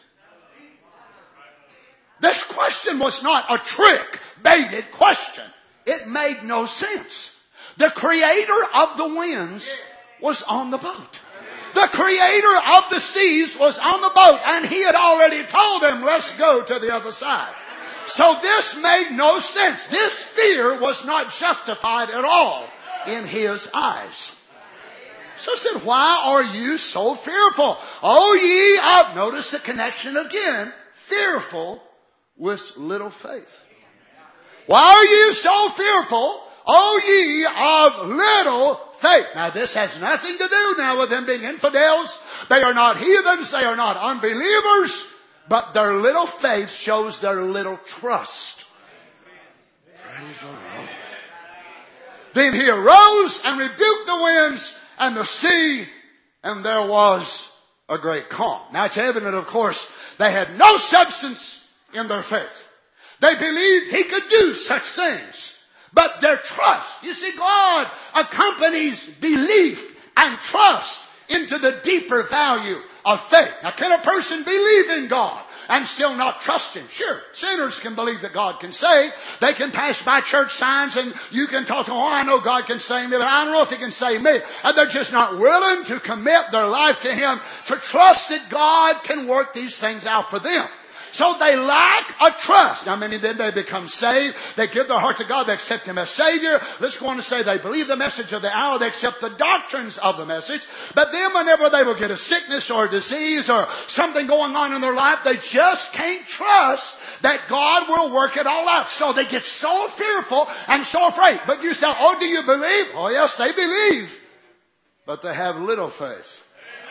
This question was not a trick, baited question. It made no sense. The creator of the winds was on the boat. The creator of the seas was on the boat, and He had already told them, let's go to the other side. So this made no sense. This fear was not justified at all in His eyes. So He said, why are you so fearful? O ye of, notice the connection again, fearful with little faith. Why are you so fearful, O ye of little faith? Now this has nothing to do now with them being infidels. They are not heathens. They are not unbelievers. But their little faith shows their little trust. Praise the Lord. Then He arose and rebuked the winds and the sea, and there was a great calm. Now it's evident, of course, they had no substance in their faith. They believed He could do such things. But their trust, you see, God accompanies belief and trust into the deeper value of faith. Now, can a person believe in God and still not trust Him? Sure, sinners can believe that God can save. They can pass by church signs and you can talk to them, oh, I know God can save me, but I don't know if He can save me. And they're just not willing to commit their life to Him, to trust that God can work these things out for them. So they lack a trust. Now, many then they become saved. They give their heart to God. They accept Him as Savior. Let's go on to say they believe the message of the hour. They accept the doctrines of the message. But then whenever they will get a sickness or a disease or something going on in their life, they just can't trust that God will work it all out. So they get so fearful and so afraid. But you say, oh, do you believe? Oh, yes, they believe. But they have little faith.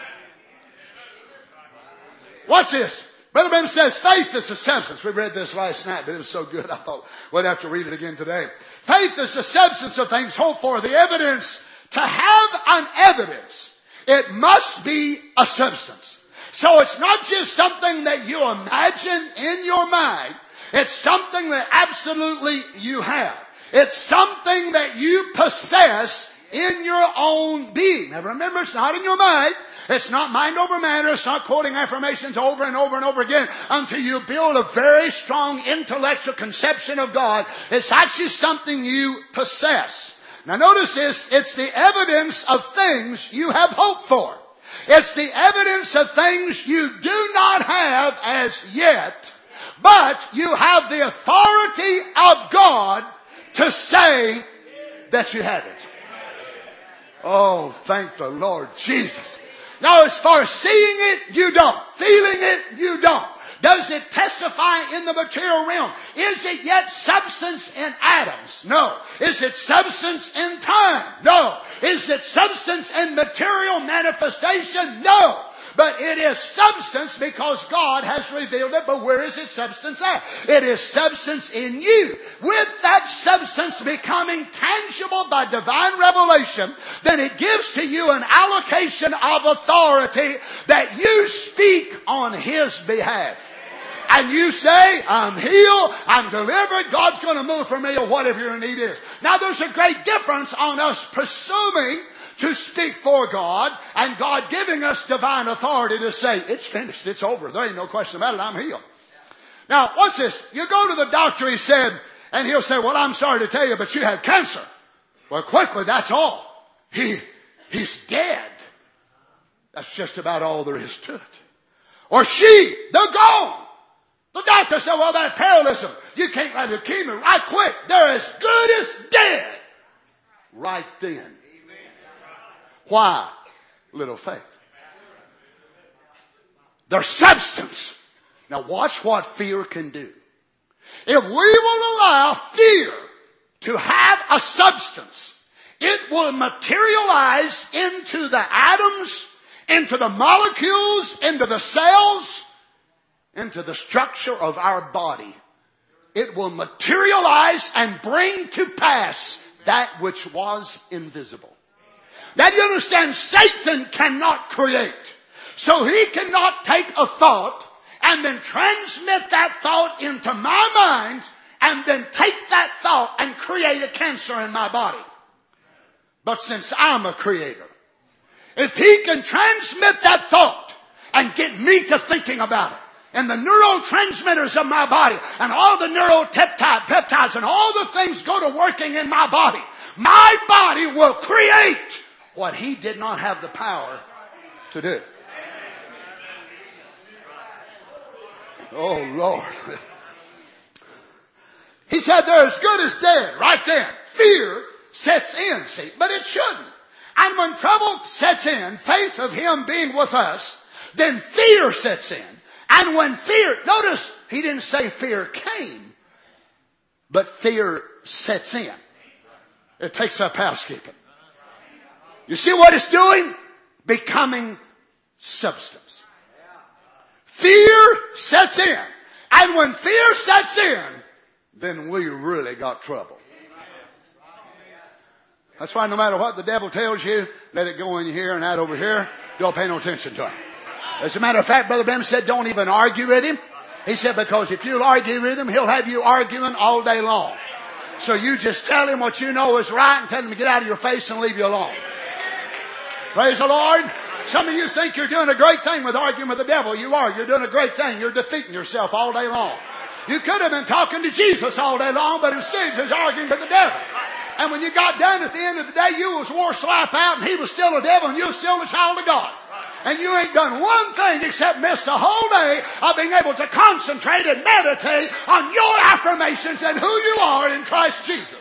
Watch this. Brother Branham says faith is the substance. We read this last night, but it was so good I thought we'd have to read it again today. Faith is the substance of things hoped for, the evidence. To have an evidence, it must be a substance. So it's not just something that you imagine in your mind. It's something that absolutely you have. It's something that you possess in your own being. Now remember, it's not in your mind. It's not mind over matter. It's not quoting affirmations over and over and over again until you build a very strong intellectual conception of God. It's actually something you possess. Now notice this. It's the evidence of things you have hoped for. It's the evidence of things you do not have as yet, but you have the authority of God to say that you have it. Oh, thank the Lord Jesus. Now, as far as seeing it, you don't. Feeling it, you don't. Does it testify in the material realm? Is it yet substance in atoms? No. Is it substance in time? No. Is it substance in material manifestation? No. But it is substance because God has revealed it. But where is its substance at? It is substance in you. With that substance becoming tangible by divine revelation, then it gives to you an allocation of authority that you speak on His behalf. And you say, I'm healed, I'm delivered, God's going to move for me, or whatever your need is. Now there's a great difference on us presuming to speak for God and God giving us divine authority to say, it's finished, it's over, there ain't no question about it, I'm healed. Now, what's this? You go to the doctor, he said, and he'll say, well, I'm sorry to tell you, but you have cancer. Well, quickly, that's all. He, he's dead. That's just about all there is to it. or she, they're gone. The doctor said, well, that's terrorism. You can't let leukemia right quick. They're as good as dead. Right then. Why? Little faith. Their substance. Now watch what fear can do. If we will allow fear to have a substance, it will materialize into the atoms, into the molecules, into the cells, into the structure of our body. It will materialize and bring to pass that which was invisible. Now you understand, Satan cannot create. So he cannot take a thought and then transmit that thought into my mind and then take that thought and create a cancer in my body. But since I'm a creator, if he can transmit that thought and get me to thinking about it, and the neurotransmitters of my body, and all the neuropeptide, peptides, and all the things go to working in my body, my body will create what he did not have the power to do. Oh, Lord. He said they're as good as dead right then. Fear sets in, see, but it shouldn't. And when trouble sets in, faith of him being with us, then fear sets in. And when fear, notice he didn't say fear came, but fear sets in. It takes up housekeeping. You see what it's doing? Becoming substance. Fear sets in. And when fear sets in, then we really got trouble. That's why no matter what the devil tells you, let it go in here and out over here. Don't pay no attention to it. As a matter of fact, Brother Branham said, don't even argue with him. He said, because if you'll argue with him, he'll have you arguing all day long. So you just tell him what you know is right and tell him to get out of your face and leave you alone. Praise the Lord. Some of you think you're doing a great thing with arguing with the devil. You are. You're doing a great thing. You're defeating yourself all day long. You could have been talking to Jesus all day long, but instead you're arguing with the devil. And when you got done at the end of the day, you was wore slap out and he was still a devil and you was still a child of God. And you ain't done one thing except miss the whole day of being able to concentrate and meditate on your affirmations and who you are in Christ Jesus.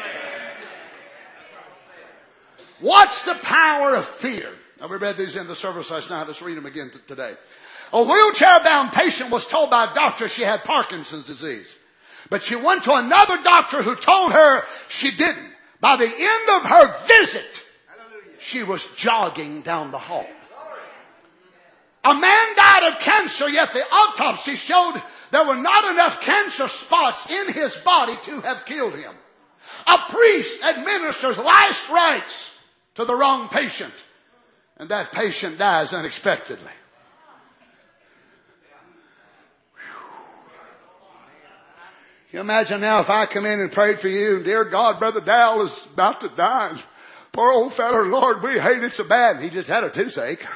What's the power of fear? Now we read these in the service last night. Let's read them again t- today. A wheelchair-bound patient was told by a doctor she had Parkinson's disease. But she went to another doctor who told her she didn't. By the end of her visit, she was jogging down the hall. A man died of cancer, yet the autopsy showed there were not enough cancer spots in his body to have killed him. A priest administers last rites to the wrong patient, and that patient dies unexpectedly. You imagine now if I come in and prayed for you, and dear God, Brother Dowell is about to die. Poor old feller, Lord, we hate it so bad. He just had a toothache.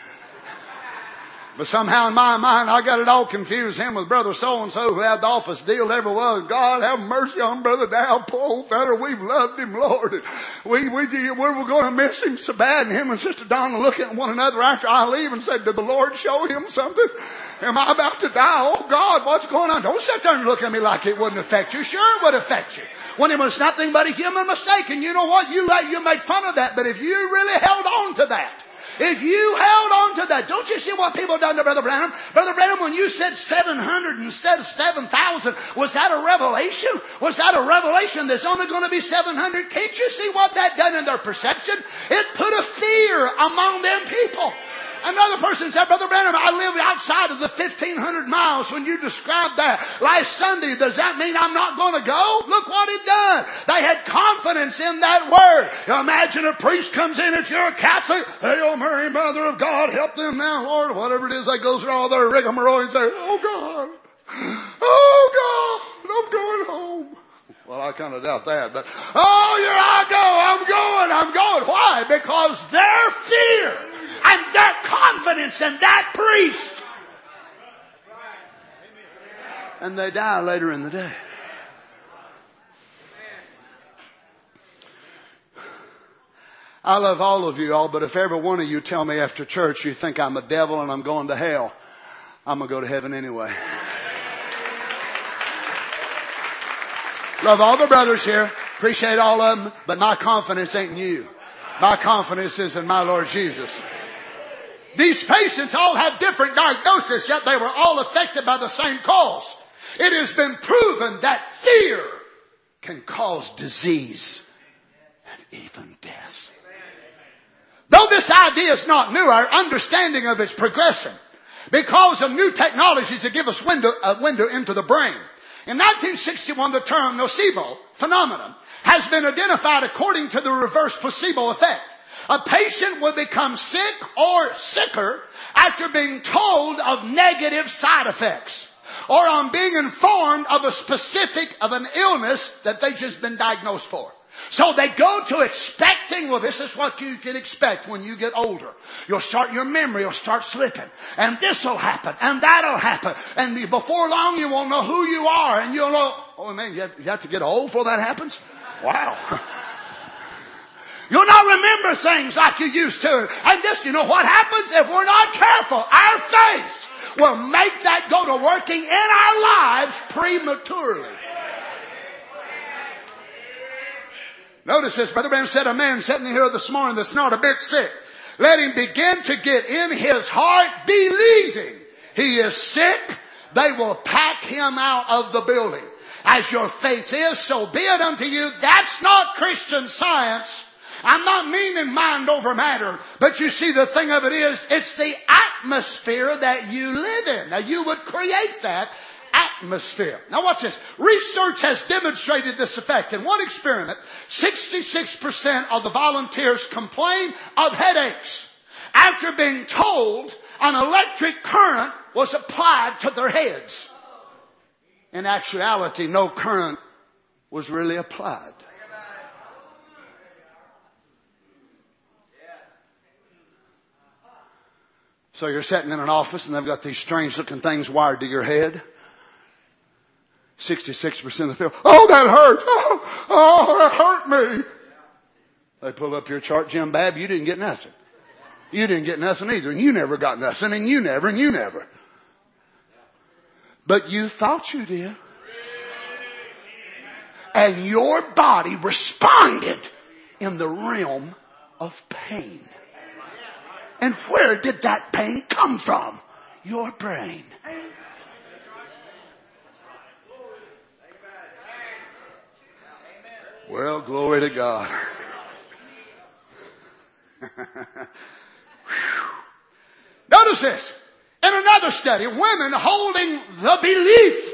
But somehow in my mind, I got it all confused. Him with Brother so-and-so who had the office deal ever was. God have mercy on Brother Dow. Poor old feller. We've loved him, Lord. And we, we, we were going to miss him so bad. And him and Sister Donna look at one another after I leave and said, did the Lord show him something? Am I about to die? Oh God, what's going on? Don't sit there and look at me like it wouldn't affect you. Sure it would affect you. When it was nothing but a human mistake. And you know what? You let, you made fun of that. But if you really held on to that, if you held on to that, don't you see what people have done to Brother Branham? Brother Branham, when you said seven hundred instead of seven thousand, was that a revelation? Was that a revelation there's only going to be seven hundred? Can't you see what that done in their perception? It put a fear among them people. Another person said, Brother Branham, I live outside of the fifteen hundred miles. When you described that last Sunday, does that mean I'm not going to go? Look what it done. They had confidence in that word. You imagine a priest comes in, if you're a Catholic, Hail Mary, Mother of God, help them now, Lord. Whatever it is, they go through all their rigmarole and say, oh God, oh God, I'm going home. Well, I kind of doubt that, but oh, here I go, I'm going, I'm going. Why? Because their fear and their confidence in that priest. And they die later in the day. I love all of you all, but if every one of you tell me after church you think I'm a devil and I'm going to hell, I'm going to go to heaven anyway. Love all the brothers here. Appreciate all of them. But my confidence ain't in you. My confidence is in my Lord Jesus. These patients all had different diagnoses, yet they were all affected by the same cause. It has been proven that fear can cause disease and even death. Though this idea is not new, our understanding of its progression, because of new technologies that give us window, a window into the brain. In nineteen sixty-one, the term nocebo phenomenon has been identified according to the reverse placebo effect. A patient will become sick or sicker after being told of negative side effects, or on being informed of a specific of an illness that they've just been diagnosed for. So they go to expecting, well, this is what you can expect when you get older. You'll start, your memory will start slipping. And this will happen. And that'll happen. And before long, you won't know who you are. And you'll know, oh man, you have, you have to get old before that happens? Wow. You'll not remember things like you used to. And this, you know what happens? If we're not careful, our faith will make that go to working in our lives prematurely. Notice this, Brother Branham said, a man sitting here this morning that's not a bit sick, let him begin to get in his heart believing he is sick. They will pack him out of the building. As your faith is, so be it unto you. That's not Christian Science. I'm not meaning mind over matter. But you see, the thing of it is, it's the atmosphere that you live in. Now, you would create that atmosphere. Now watch this. Research has demonstrated this effect. In one experiment, sixty-six percent of the volunteers complained of headaches after being told an electric current was applied to their heads. In actuality, no current was really applied. So you're sitting in an office and they've got these strange looking things wired to your head. sixty-six percent of the people, oh, that hurts. Oh, oh, that hurt me. They pull up your chart, Jim Babb, you didn't get nothing. You didn't get nothing either. And you never got nothing. And you never, and you never. But you thought you did. And your body responded in the realm of pain. And where did that pain come from? Your brain. Well, glory to God. Notice this. In another study, women holding the belief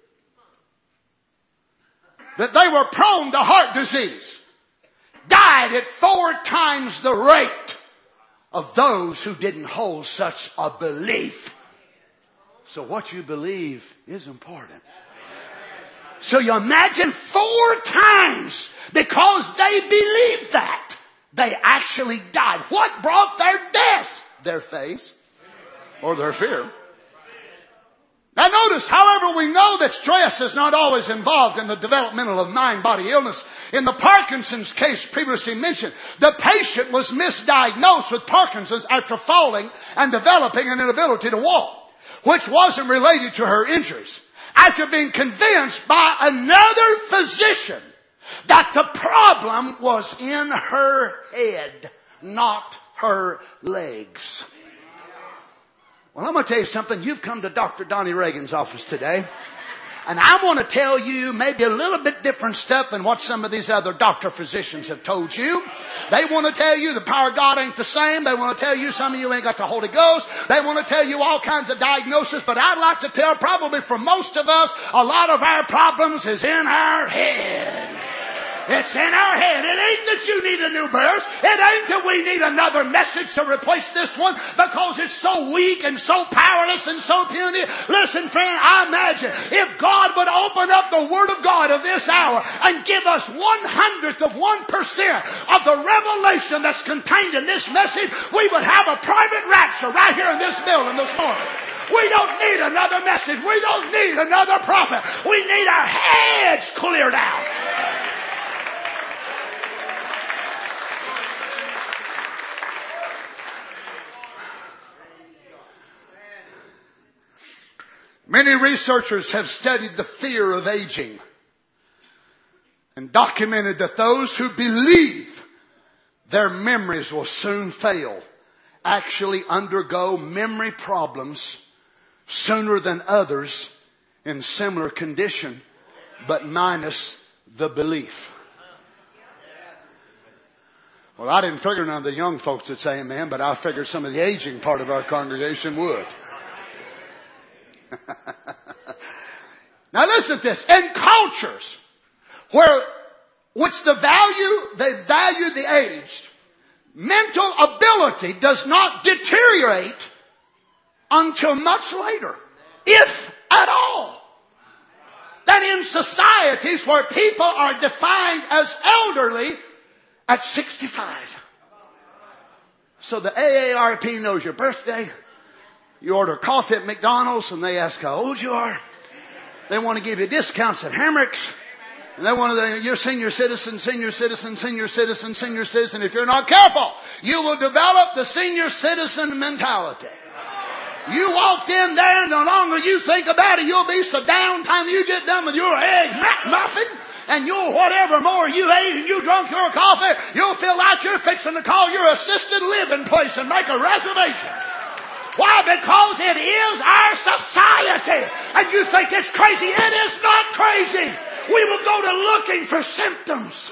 that they were prone to heart disease died at four times the rate of those who didn't hold such a belief. So what you believe is important. So you imagine four times because they believed that, they actually died. What brought their death? Their faith or their fear. Now notice, however, we know that stress is not always involved in the developmental of mind-body illness. In the Parkinson's case previously mentioned, the patient was misdiagnosed with Parkinson's after falling and developing an inability to walk, which wasn't related to her injuries. After being convinced by another physician that the problem was in her head, not her legs. Well, I'm going to tell you something. You've come to Doctor Donnie Reagan's office today. And I want to tell you maybe a little bit different stuff than what some of these other doctor physicians have told you. They want to tell you the power of God ain't the same. They want to tell you some of you ain't got the Holy Ghost. They want to tell you all kinds of diagnoses. But I'd like to tell probably for most of us, a lot of our problems is in our head. It's in our head. It ain't that you need a new birth. It ain't that we need another message to replace this one because it's so weak and so powerless and so puny. Listen, friend, I imagine if God would open up the Word of God of this hour and give us one hundredth of one percent of the revelation that's contained in this message, we would have a private rapture right here in this building this morning. We don't need another message. We don't need another prophet. We need our heads cleared out. Many researchers have studied the fear of aging and documented that those who believe their memories will soon fail actually undergo memory problems sooner than others in similar condition, but minus the belief. Well, I didn't figure none of the young folks would say amen, but I figured some of the aging part of our congregation would. Now listen to this. In cultures where, which the value, they value the aged, mental ability does not deteriorate until much later, if at all. Than in societies where people are defined as elderly at sixty-five. So the A A R P knows your birthday. You order coffee at McDonald's and they ask how old you are. They want to give you discounts at Hamrick's. And they want to, you're senior citizen, senior citizen, senior citizen, senior citizen. If you're not careful, you will develop the senior citizen mentality. You walked in there and the longer you think about it, you'll be so down time you get done with your egg McMuffin and your whatever more you ate and you drunk your coffee, you'll feel like you're fixing to call your assisted living place and make a reservation. Why? Because it is our society. And you think it's crazy. It is not crazy. We will go to looking for symptoms.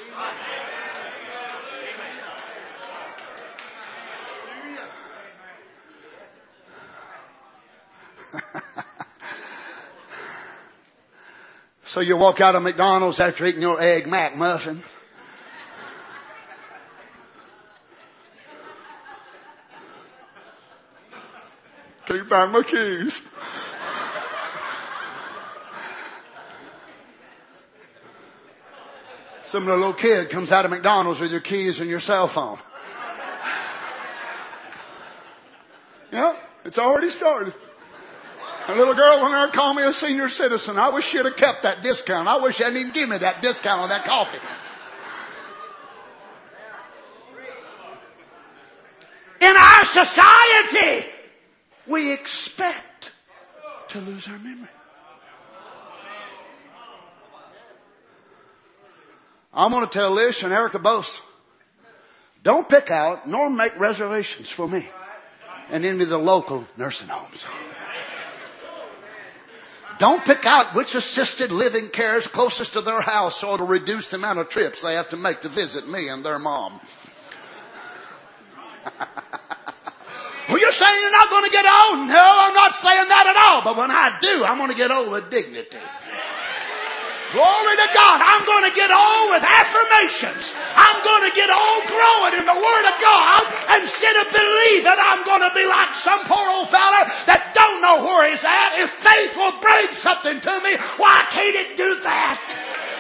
So you walk out of McDonald's after eating your egg McMuffin. Can you find my keys? Some little kid comes out of McDonald's with your keys and your cell phone. Yeah, it's already started. A little girl went there and called me a senior citizen. I wish she'd have kept that discount. I wish she hadn't even given me that discount on that coffee. In our society, we expect to lose our memory. I'm going to tell Lish and Erica both, don't pick out nor make reservations for me in any of the local nursing homes. Don't pick out which assisted living care is closest to their house so it'll reduce the amount of trips they have to make to visit me and their mom. Well, you're saying you're not going to get old? No, I'm not saying that at all. But when I do, I'm going to get old with dignity. Glory to God. I'm going to get old with affirmations. I'm going to get old growing in the Word of God instead of believing I'm going to be like some poor old fella that don't know where he's at. If faith will bring something to me, why can't it do that?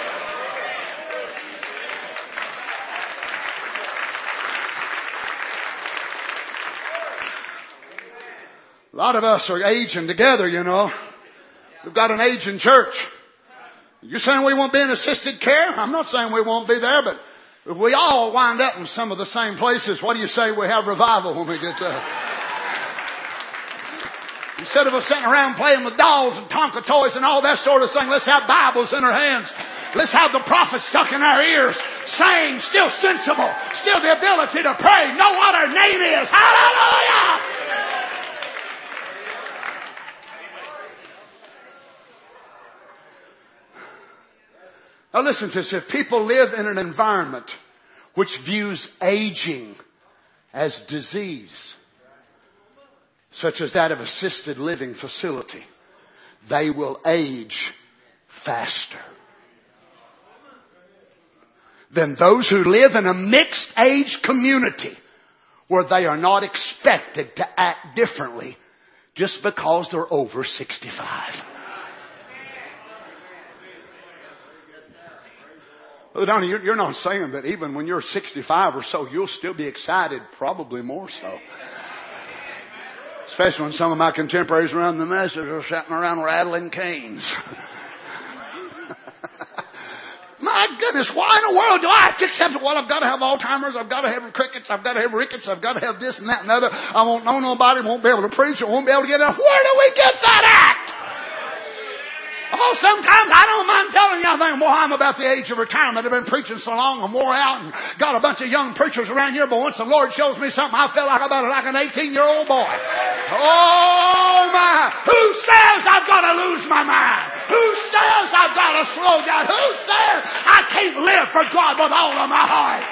A lot of us are aging together, you know. We've got an aging church. You're saying we won't be in assisted care? I'm not saying we won't be there, but if we all wind up in some of the same places, what do you say we have revival when we get there? Instead of us sitting around playing with dolls and Tonka toys and all that sort of thing, let's have Bibles in our hands. Let's have the prophets stuck in our ears, saying, still sensible, still the ability to pray, know what our name is. Hallelujah! Now listen to this. If people live in an environment which views aging as disease, such as that of assisted living facility, they will age faster than those who live in a mixed age community where they are not expected to act differently just because they're over sixty-five. Well, Donnie, you're, you're not saying that even when you're sixty-five or so, you'll still be excited, probably more so. Especially when some of my contemporaries around the message are sitting around rattling canes. My goodness, why in the world do I have to accept it? Well, I've got to have Alzheimer's, I've got to have crickets, I've got to have rickets, I've got to have this and that and the other. I won't know nobody, won't be able to preach, I won't be able to get out. Where do we get that at? Almost sometimes I don't mind telling you, I think, boy, I'm about the age of retirement. I've been preaching so long, I'm wore out and got a bunch of young preachers around here, but once the Lord shows me something, I feel like about it like an eighteen year old boy. Oh my. Who says I've got to lose my mind? Who says I've got to slow down? Who says I can't live for God with all of my heart?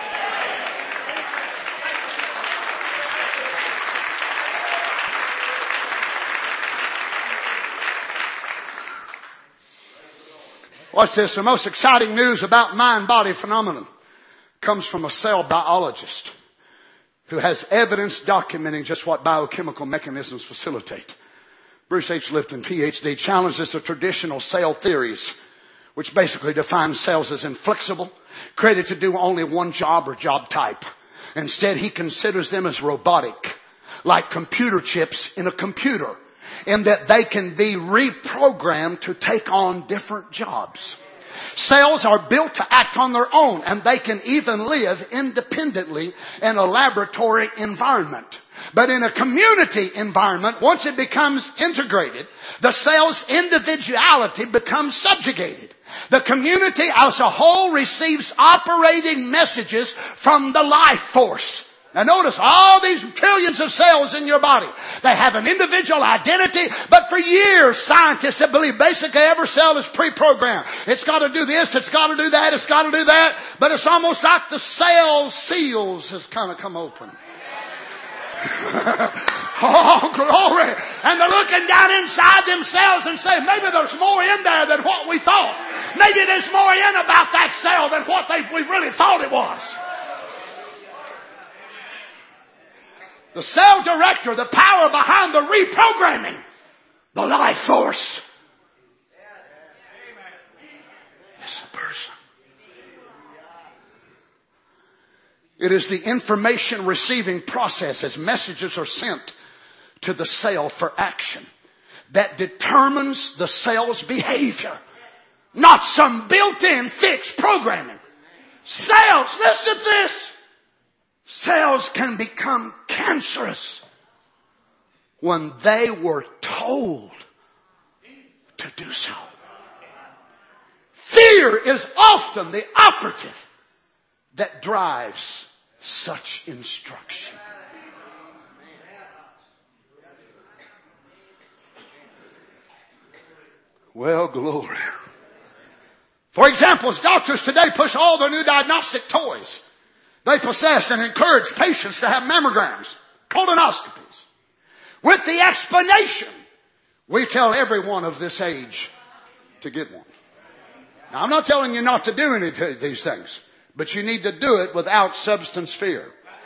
Watch this. The most exciting news about mind-body phenomenon comes from a cell biologist who has evidence documenting just what biochemical mechanisms facilitate. Bruce H. Lipton, P H D, challenges the traditional cell theories, which basically define cells as inflexible, created to do only one job or job type. Instead, he considers them as robotic, like computer chips in a computer, in that they can be reprogrammed to take on different jobs. Cells are built to act on their own, and they can even live independently in a laboratory environment. But in a community environment, once it becomes integrated, the cell's individuality becomes subjugated. The community as a whole receives operating messages from the life force. Now notice all these trillions of cells in your body. They have an individual identity, but for years scientists have believed basically every cell is pre-programmed. It's got to do this, it's got to do that, it's got to do that. But it's almost like the cell seals has kind of come open. Oh, glory. And they're looking down inside themselves and saying, maybe there's more in there than what we thought. Maybe there's more in about that cell than what they, we really thought it was. The cell director, the power behind the reprogramming, the life force, is a person. It is the information receiving process as messages are sent to the cell for action that determines the cell's behavior. Not some built-in fixed programming. Cells, listen to this. Cells can become cancerous when they were told to do so. Fear is often the operative that drives such instruction. Well, glory. For example, as doctors today push all their new diagnostic toys, they possess and encourage patients to have mammograms, colonoscopies, with the explanation, we tell everyone of this age to get one. Now, I'm not telling you not to do any of these things, but you need to do it without substance fear.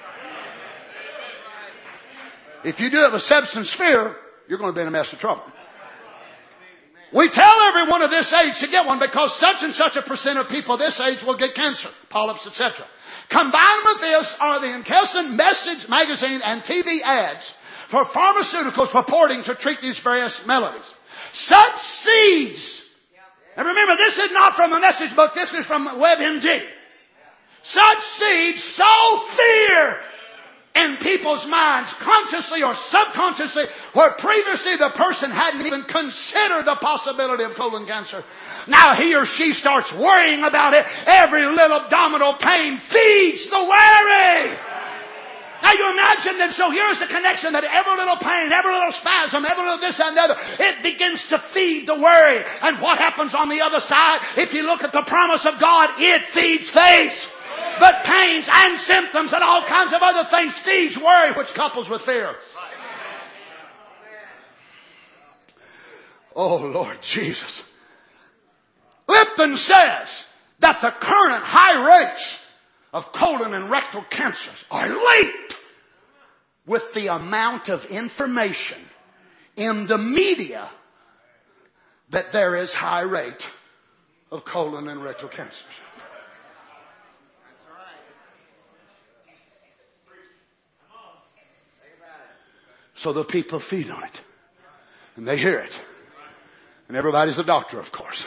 If you do it with substance fear, you're going to be in a mess of trouble. We tell everyone of this age to get one because such and such a percent of people this age will get cancer, polyps, et cetera. Combined with this are the incessant message, magazine, and T V ads for pharmaceuticals purporting to treat these various maladies. Such seeds, and remember this is not from a message book, this is from WebMD. Such seeds sow fear in people's minds, consciously or subconsciously, where previously the person hadn't even considered the possibility of colon cancer. Now he or she starts worrying about it. Every little abdominal pain feeds the worry. Now you imagine that, so here's the connection that every little pain, every little spasm, every little this and the other, it begins to feed the worry. And what happens on the other side? If you look at the promise of God, it feeds faith. But pains and symptoms and all kinds of other things feeds worry, which couples with fear. Oh, Lord Jesus. Lipton says that the current high rates of colon and rectal cancers are linked with the amount of information in the media that there is high rate of colon and rectal cancers. So the people feed on it. And they hear it. And everybody's a doctor, of course.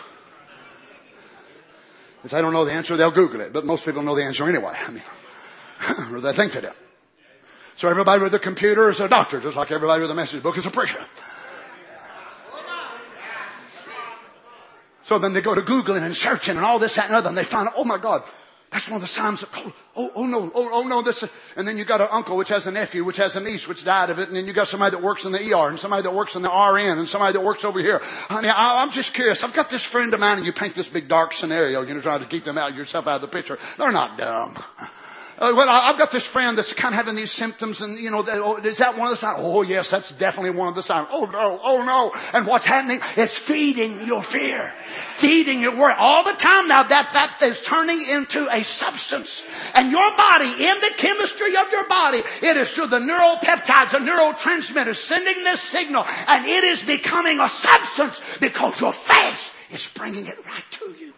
If they don't know the answer, they'll Google it. But most people know the answer anyway. I mean, or they think they do. So everybody with a computer is a doctor, just like everybody with a message book is a preacher. So then they go to Googling and searching and all this, that, and other, and they find, oh my God, that's one of the signs of, oh, oh, oh no, oh, oh no, this, and then you got an uncle which has a nephew, which has a niece which died of it, and then you got somebody that works in the E R, and somebody that works in the R N, and somebody that works over here. Honey, I, I'm just curious. I've got this friend of mine, and you paint this big dark scenario, you know, trying to keep them out, yourself out of the picture. They're not dumb. Uh, well, I, I've got this friend that's kind of having these symptoms, and you know, that, oh, is that one of the signs? Oh yes, that's definitely one of the signs. Oh no, oh no. And what's happening? It's feeding your fear. Feeding your worry. All the time now, that, that is turning into a substance. And your body, in the chemistry of your body, it is through the neuropeptides, the neurotransmitters, sending this signal, and it is becoming a substance because your faith is bringing it right to you.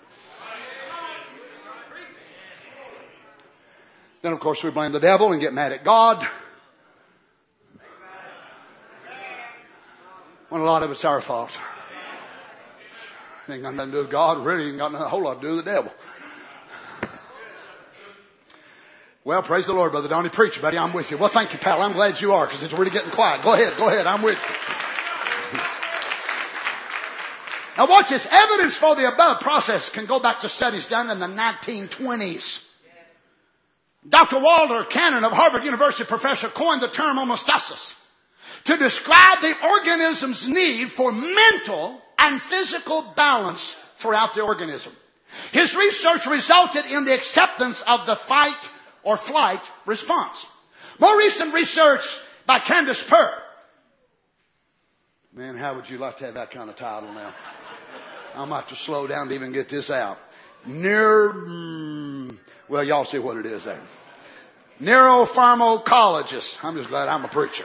Then, of course, we blame the devil and get mad at God. When a lot of it's our fault. It ain't got nothing to do with God. Really ain't got nothing, a whole lot to do with the devil. Well, praise the Lord, Brother Donnie. Preach, buddy. I'm with you. Well, thank you, pal. I'm glad you are because it's really getting quiet. Go ahead. Go ahead. I'm with you. Now watch this. Evidence for the above process can go back to studies done in the nineteen twenties. Doctor Walter Cannon of Harvard University professor coined the term homeostasis to describe the organism's need for mental and physical balance throughout the organism. His research resulted in the acceptance of the fight or flight response. More recent research by Candace Pert. Man, how would you like to have that kind of title now? I'm going to have to slow down to even get this out. Near, mm, well, y'all see what it is there. Neuropharmacologist. I'm just glad I'm a preacher.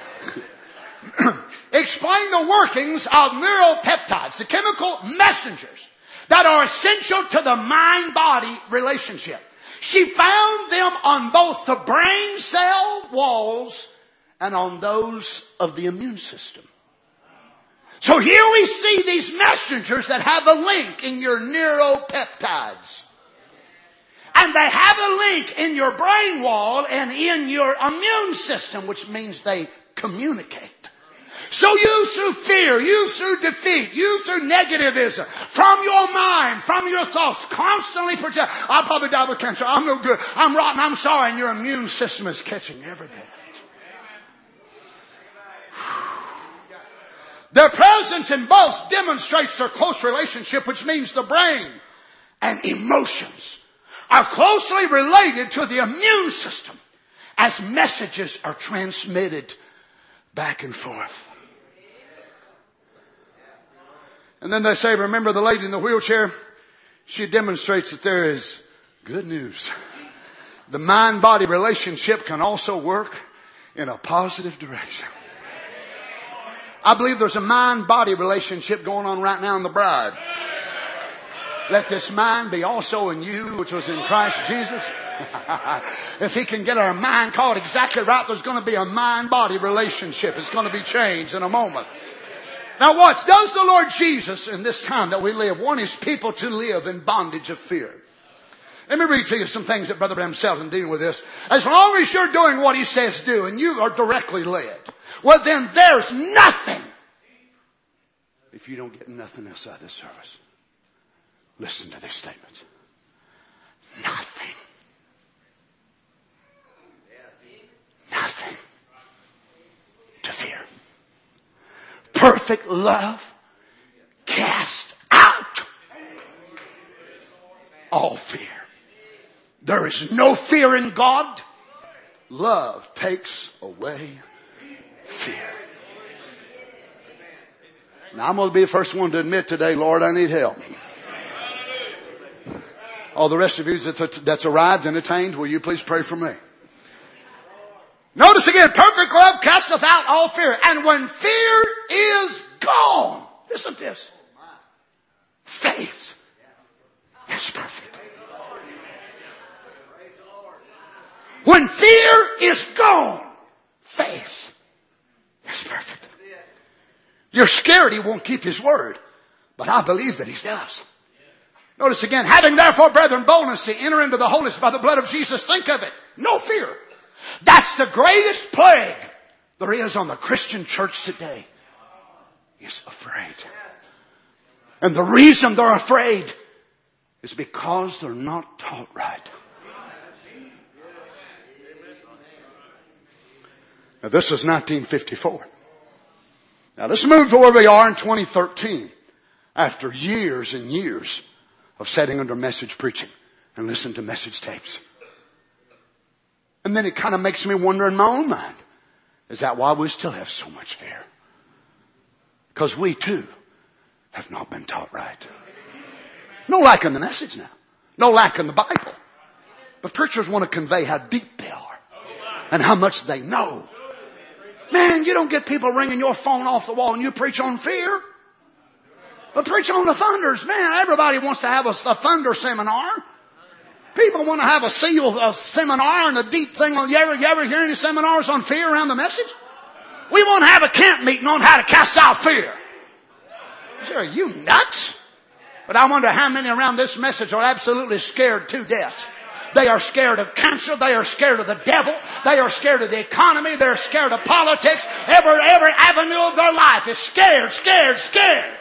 Explain the workings of neuropeptides, the chemical messengers that are essential to the mind-body relationship. She found them on both the brain cell walls and on those of the immune system. So here we see these messengers that have a link in your neuropeptides. And they have a link in your brain wall and in your immune system, which means they communicate. So you through fear, you through defeat, you through negativism, from your mind, from your thoughts, constantly project, I'll probably die with cancer, I'm no good, I'm rotten, I'm sorry, and your immune system is catching every bit of it. Their presence in both demonstrates their close relationship, which means the brain and emotions are closely related to the immune system as messages are transmitted back and forth. And then they say, remember the lady in the wheelchair? She demonstrates that there is good news. The mind-body relationship can also work in a positive direction. I believe there's a mind-body relationship going on right now in the bride. Let this mind be also in you, which was in Christ Jesus. If he can get our mind caught exactly right, there's going to be a mind-body relationship. It's going to be changed in a moment. Now watch, does the Lord Jesus in this time that we live want his people to live in bondage of fear? Let me read to you some things that Brother Branham said in dealing with this. As long as you're doing what he says do and you are directly led, well then there's nothing if you don't get nothing else out of this service. Listen to this statement. Nothing. Nothing to fear. Perfect love cast out all fear. There is no fear in God. Love takes away fear. Now I'm going to be the first one to admit today, Lord, I need help. All the rest of you that's arrived and attained, will you please pray for me? Notice again, perfect love casteth out all fear. And when fear is gone, listen to this. Faith is perfect. When fear is gone, faith is perfect. You're scared he won't keep his word, but I believe that he does. Notice again, having therefore, brethren, boldness to enter into the holiest by the blood of Jesus, think of it. No fear. That's the greatest plague there is on the Christian church today. Is afraid. And the reason they're afraid is because they're not taught right. Now this is nineteen fifty-four. Now let's move to where we are in twenty thirteen. After years and years of sitting under message preaching and listening to message tapes. And then it kind of makes me wonder in my own mind. Is that why we still have so much fear? Because we too have not been taught right. No lack in the message now. No lack in the Bible. But preachers want to convey how deep they are. And how much they know. Man, you don't get people ringing your phone off the wall and you preach on fear. But preach on the thunders. Man, everybody wants to have a, a thunder seminar. People want to have a seal a seminar and a deep thing on. You ever, you ever hear any seminars on fear around the message? We want to have a camp meeting on how to cast out fear. Sure, are you nuts? But I wonder how many around this message are absolutely scared to death. They are scared of cancer. They are scared of the devil. They are scared of the economy. They're scared of politics. Every, every avenue of their life is scared, scared, scared.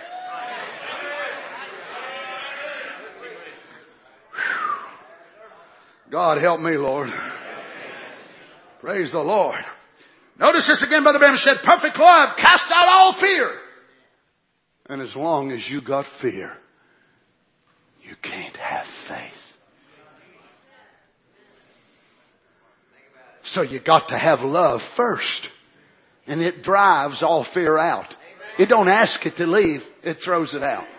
God help me, Lord. Praise the Lord. Notice this again, Brother Branham said, perfect love casts out all fear. And as long as you got fear, you can't have faith. So you got to have love first. And it drives all fear out. It don't ask it to leave. It throws it out.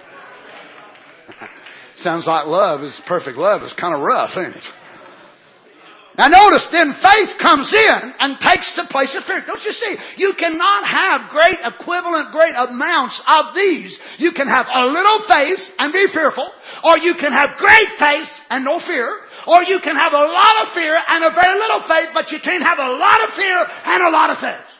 Sounds like love is perfect love is kind of rough, ain't it? Now notice, then faith comes in and takes the place of fear. Don't you see? You cannot have great equivalent, great amounts of these. You can have a little faith and be fearful, or you can have great faith and no fear, or you can have a lot of fear and a very little faith, but you can't have a lot of fear and a lot of faith.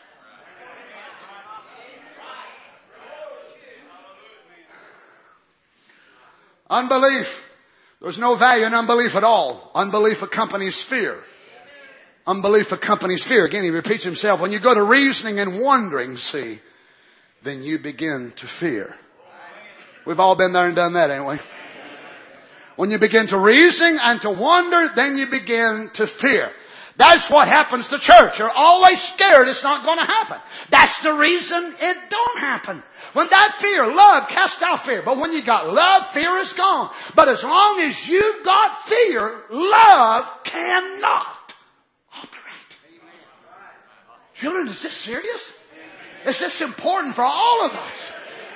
Unbelief. There's no value in unbelief at all. Unbelief accompanies fear. Unbelief accompanies fear. Again, he repeats himself. When you go to reasoning and wondering, see, then you begin to fear. We've all been there and done that, ain't we? When you begin to reason and to wonder, then you begin to fear. That's what happens to church. You're always scared it's not going to happen. That's the reason it don't happen. When that fear, love casts out fear. But when you got love, fear is gone. But as long as you've got fear, love cannot operate. Children, is this serious? Is this important for all of us?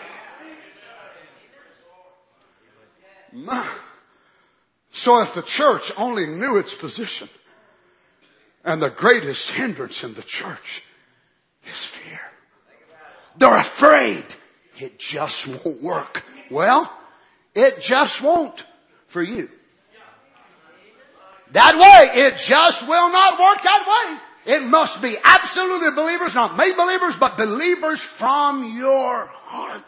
So if the church only knew its position, and the greatest hindrance in the church is fear. They're afraid it just won't work. Well, it just won't for you. That way, it just will not work that way. It must be absolutely believers, not made believers, but believers from your heart.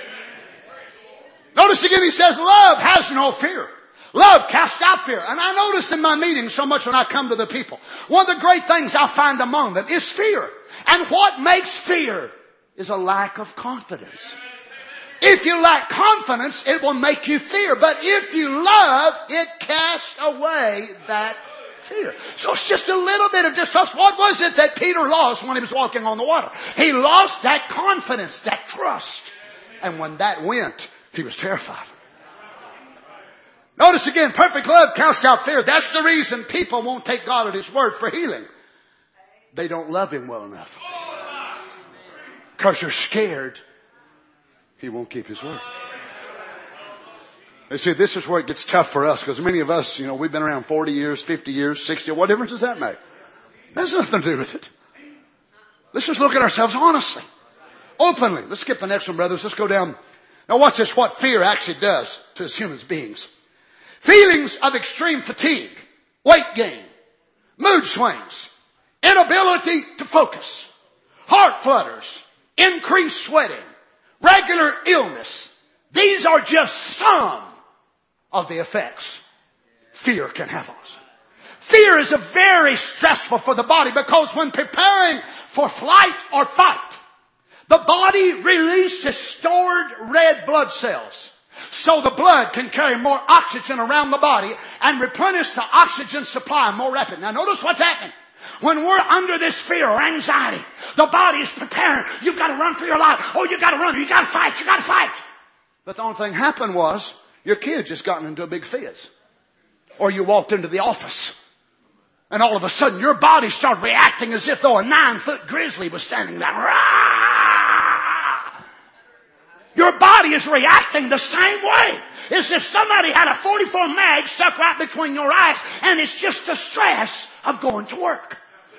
Notice again, he says, love has no fear. Love casts out fear. And I notice in my meetings so much when I come to the people, one of the great things I find among them is fear. And what makes fear is a lack of confidence. If you lack confidence, it will make you fear. But if you love, it casts away that fear. So it's just a little bit of distrust. What was it that Peter lost when he was walking on the water? He lost that confidence, that trust. And when that went, he was terrified. Notice again, perfect love casts out fear. That's the reason people won't take God at His word for healing. They don't love Him well enough. Because you're scared He won't keep His word. You see, this is where it gets tough for us, because many of us, you know, we've been around forty years, fifty years, sixty. What difference does that make? There's nothing to do with it. Let's just look at ourselves honestly, openly. Let's skip the next one, brothers. Let's go down. Now watch this, what fear actually does to us human beings. Feelings of extreme fatigue, weight gain, mood swings, inability to focus, heart flutters, increased sweating, regular illness. These are just some of the effects fear can have on us. Fear is a very stressful for the body, because when preparing for flight or fight, the body releases stored red blood cells. so the blood can carry more oxygen around the body and replenish the oxygen supply more rapidly. Now notice what's happening. When we're under this fear or anxiety, the body is preparing. You've got to run for your life. Oh, you've got to run. You've got to fight. You've got to fight. But the only thing happened was your kid just gotten into a big fizz. Or you walked into the office. And all of a sudden your body started reacting as if though a nine foot grizzly was standing there. Rah! Your body is reacting the same way. As if somebody had a forty-four mag stuck right between your eyes, and it's just the stress of going to work.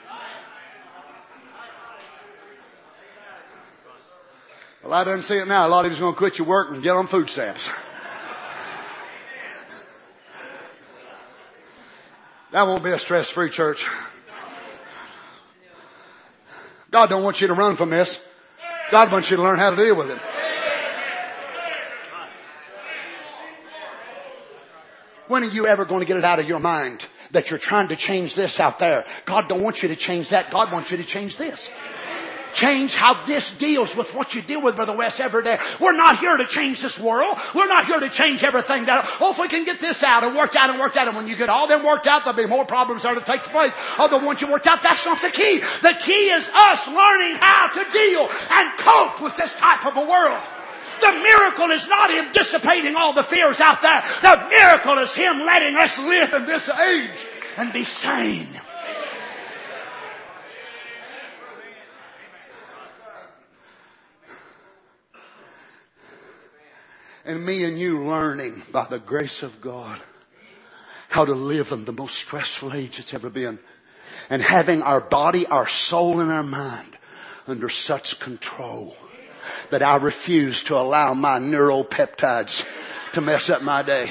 Well, I don't see it now. A lot of you's going to quit your work and get on food stamps. That won't be a stress-free church. God don't want you to run from this. God wants you to learn how to deal with it. When are you ever going to get it out of your mind that you're trying to change this out there? God don't want you to change that. God wants you to change this. Change how this deals with what you deal with, Brother West, every day. We're not here to change this world. We're not here to change everything. That, oh, if we can get this out and worked out and worked out, and when you get all them worked out, there'll be more problems there to take place. Oh, the ones you worked out, that's not the key. The key is us learning how to deal and cope with this type of a world. The miracle is not Him dissipating all the fears out there. The miracle is Him letting us live in this age and be sane. And me and you learning by the grace of God how to live in the most stressful age it's ever been. And having our body, our soul, and our mind under such control that I refuse to allow my neuropeptides to mess up my day.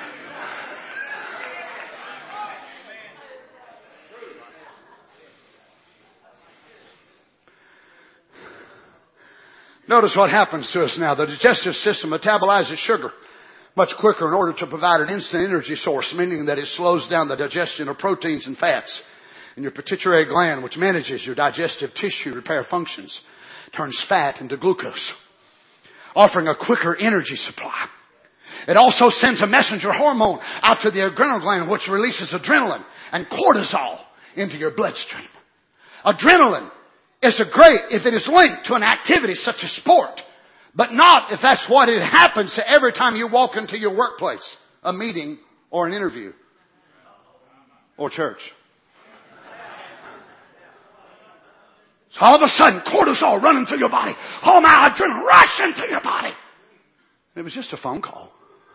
Notice what happens to us now. The digestive system metabolizes sugar much quicker in order to provide an instant energy source, meaning that it slows down the digestion of proteins and fats. And your pituitary gland, which manages your digestive tissue repair functions, turns fat into glucose, offering a quicker energy supply. It also sends a messenger hormone out to the adrenal gland, which releases adrenaline and cortisol into your bloodstream. Adrenaline is a great if it is linked to an activity such as sport, but not if that's what it happens to every time you walk into your workplace, a meeting, or an interview, or church. So all of a sudden, cortisol running through your body. Oh my, adrenaline rushing through your body. It was just a phone call.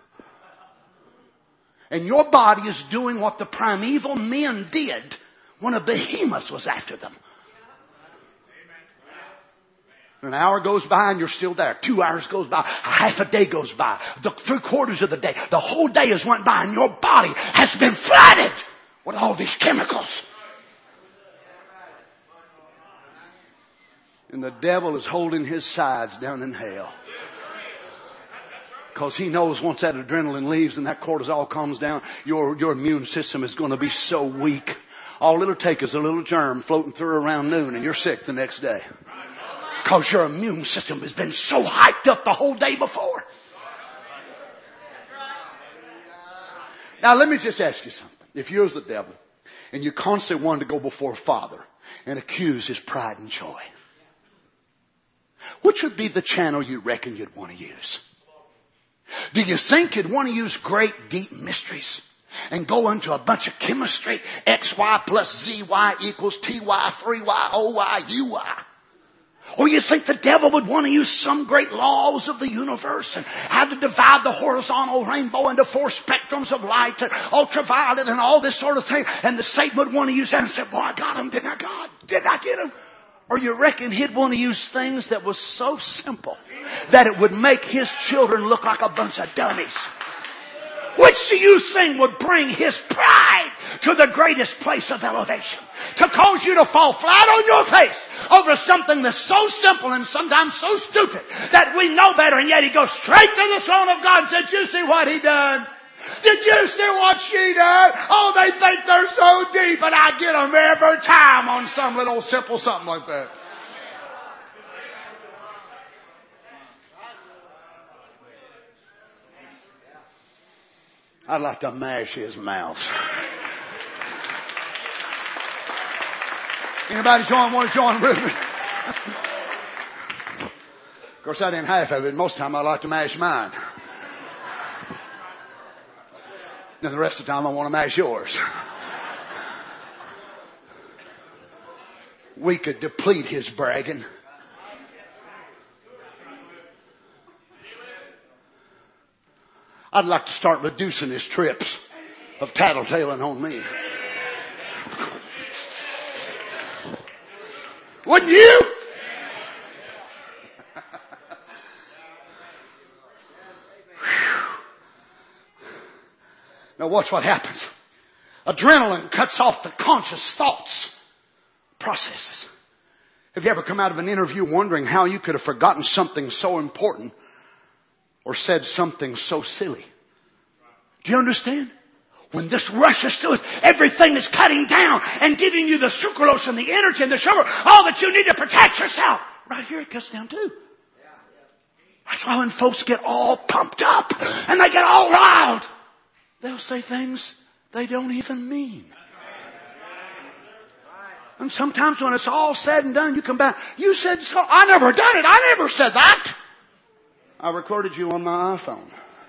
And your body is doing what the primeval men did when a behemoth was after them. An hour goes by and you're still there. Two hours goes by. Half a day goes by. The three quarters of the day. The whole day has went by and your body has been flooded with all these chemicals. And the devil is holding his sides down in hell. Because he knows once that adrenaline leaves and that cortisol comes down, your, your immune system is going to be so weak. All it'll take is a little germ floating through around noon and you're sick the next day. Because your immune system has been so hyped up the whole day before. Now let me just ask you something. If you're the devil and you constantly want to go before Father and accuse His pride and joy, which would be the channel you reckon you'd want to use? Do you think you'd want to use great deep mysteries and go into a bunch of chemistry, X Y plus Z Y equals T Y, three Y, O Y, U Y? Or you think the devil would want to use some great laws of the universe and how to divide the horizontal rainbow into four spectrums of light and ultraviolet and all this sort of thing? And the Satan would want to use that and say, boy, I got him. Didn't I, God? Did I get him? Or you reckon he'd want to use things that was so simple that it would make his children look like a bunch of dummies? Which do you think would bring his pride to the greatest place of elevation? To cause you to fall flat on your face over something that's so simple and sometimes so stupid that we know better, and yet he goes straight to the throne of God and said, "Did you see what he done? Did you see what she done? Oh, they think they're so deep, and I get them every time on some little simple something like that." I'd like to mash his mouth. Anybody join, want to join with me? Of course, that ain't half of it. Most of the time I like to mash mine. Then the rest of the time I want to mash yours. We could deplete his bragging. I'd like to start reducing his trips of tattletaling on me. Wouldn't you? Now watch what happens. Adrenaline cuts off the conscious thoughts, processes. Have you ever come out of an interview wondering how you could have forgotten something so important or said something so silly? Do you understand? When this rushes through us, everything is cutting down and giving you the sucralose and the energy and the sugar, all that you need to protect yourself. Right here it cuts down too. That's why when folks get all pumped up and they get all riled, they'll say things they don't even mean. And sometimes when it's all said and done, you come back, you said so. I never done it. I never said that. I recorded you on my iPhone.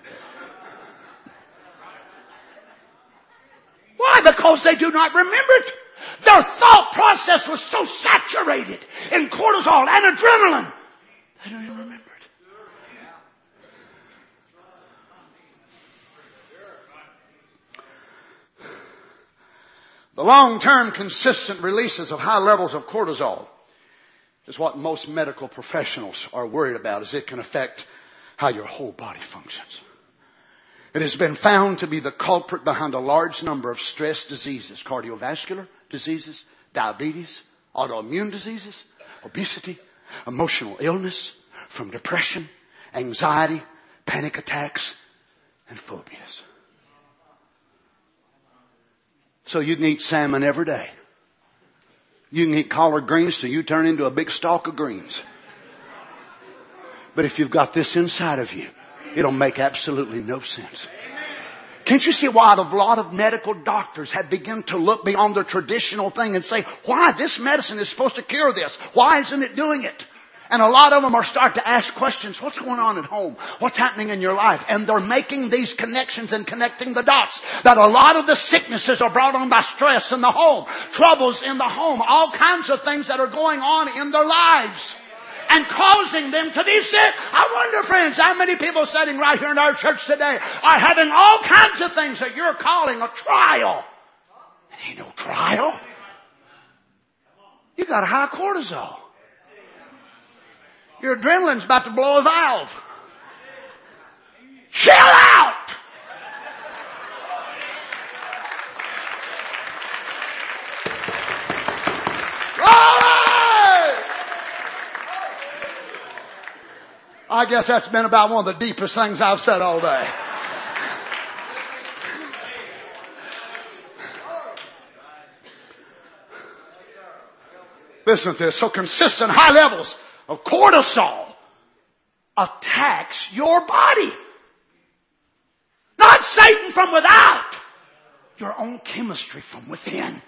Why? Because they do not remember it. Their thought process was so saturated in cortisol and adrenaline. They don't even remember it. The long-term consistent releases of high levels of cortisol is what most medical professionals are worried about, as it can affect how your whole body functions. It has been found to be the culprit behind a large number of stress diseases, cardiovascular diseases, diabetes, autoimmune diseases, obesity, emotional illness, from depression, anxiety, panic attacks, and phobias. So you can eat salmon every day. You can eat collard greens till you turn into a big stalk of greens. But if you've got this inside of you, it'll make absolutely no sense. Can't you see why a lot of medical doctors have begun to look beyond their traditional thing and say, why this medicine is supposed to cure this? Why isn't it doing it? And a lot of them are starting to ask questions. What's going on at home? What's happening in your life? And they're making these connections and connecting the dots. That a lot of the sicknesses are brought on by stress in the home, troubles in the home, all kinds of things that are going on in their lives and causing them to be sick. I wonder, friends, how many people sitting right here in our church today are having all kinds of things that you're calling a trial. It ain't no trial. You got a high cortisol. Your adrenaline's about to blow a valve. Chill out! I guess that's been about one of the deepest things I've said all day. Listen to this. So consistent high levels of cortisol attacks your body. Not Satan from without. Your own chemistry from within.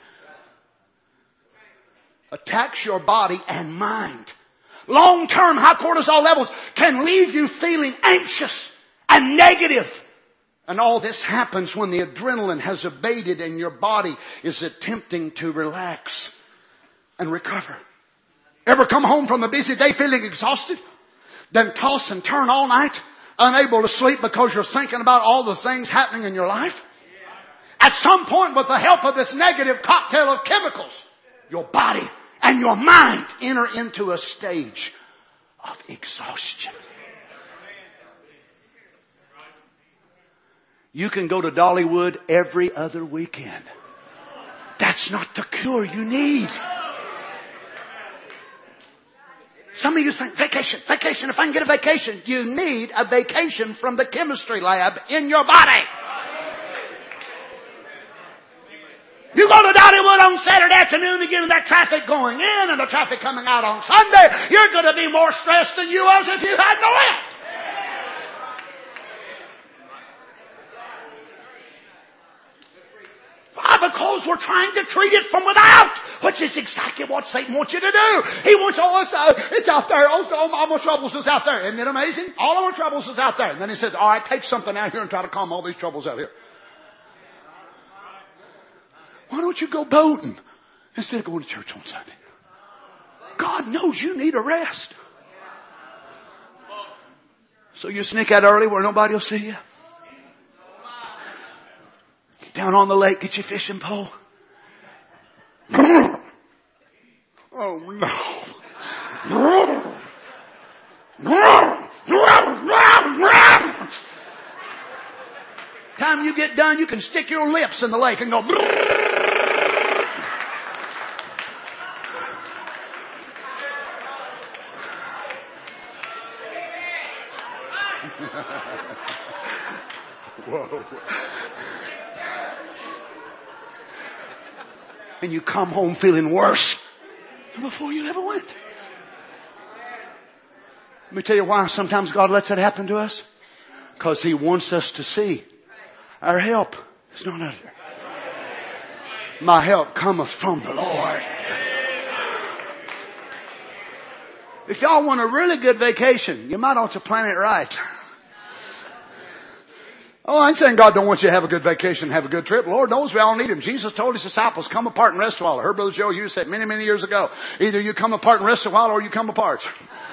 Attacks your body and mind. Long-term high cortisol levels can leave you feeling anxious and negative. And all this happens when the adrenaline has abated and your body is attempting to relax and recover. Ever come home from a busy day feeling exhausted? Then toss and turn all night, unable to sleep because you're thinking about all the things happening in your life? At some point, with the help of this negative cocktail of chemicals, your body and your mind enter into a stage of exhaustion. You can go to Dollywood every other weekend. That's not the cure you need. Some of you think, vacation, vacation, if I can get a vacation. You need a vacation from the chemistry lab in your body. You go to Dollywood on Saturday afternoon to get that traffic going in and the traffic coming out on Sunday. You're going to be more stressed than you was if you had no it. because we're trying to treat it from without, which is exactly what Satan wants you to do. He wants, oh, it's, uh, it's out there. Oh, all, all my troubles is out there. Isn't it amazing? All of our troubles is out there. And then he says, all right, take something out here and try to calm all these troubles out here. Why don't you go boating instead of going to church on Sunday? God knows you need a rest. So you sneak out early where nobody will see you. Get down on the lake, get your fishing pole. Oh no. Time you get done, you can stick your lips in the lake and go. Whoa. And you come home feeling worse than before you ever went. Let me tell you why sometimes God lets that happen to us. Because He wants us to see our help is not out here. My help cometh from the Lord. If y'all want a really good vacation, you might ought to plan it right. Oh, I ain't saying God don't want you to have a good vacation, have a good trip. Lord knows we all need Him. Jesus told His disciples, come apart and rest a while. I heard Brother Joe Hughes say many, many years ago, either you come apart and rest a while or you come apart.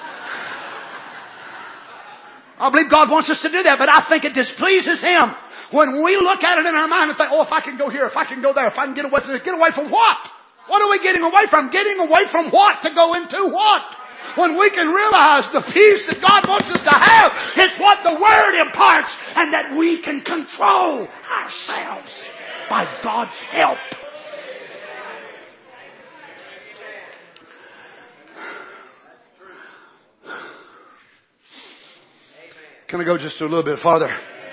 I believe God wants us to do that, but I think it displeases Him when we look at it in our mind and think, oh, if I can go here, if I can go there, if I can get away from it. Get away from what? What are we getting away from? Getting away from what to go into what? When we can realize the peace that God wants us to have is what the Word imparts, and that we can control ourselves by God's help. Can I go just a little bit farther?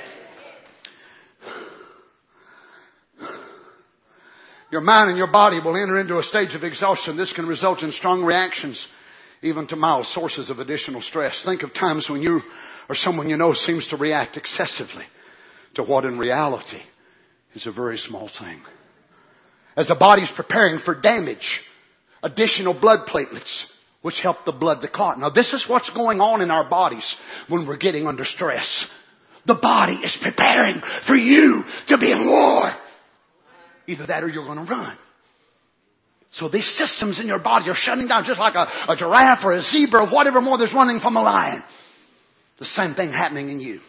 Your mind and your body will enter into a stage of exhaustion. This can result in strong reactions, even to mild sources of additional stress. Think of times when you or someone you know seems to react excessively to what in reality is a very small thing. As the body's preparing for damage, additional blood platelets, which help the blood to clot. Now this is what's going on in our bodies when we're getting under stress. The body is preparing for you to be in war. Either that or you're going to run. So these systems in your body are shutting down just like a, a giraffe or a zebra or whatever more that's running from a lion. The same thing happening in you.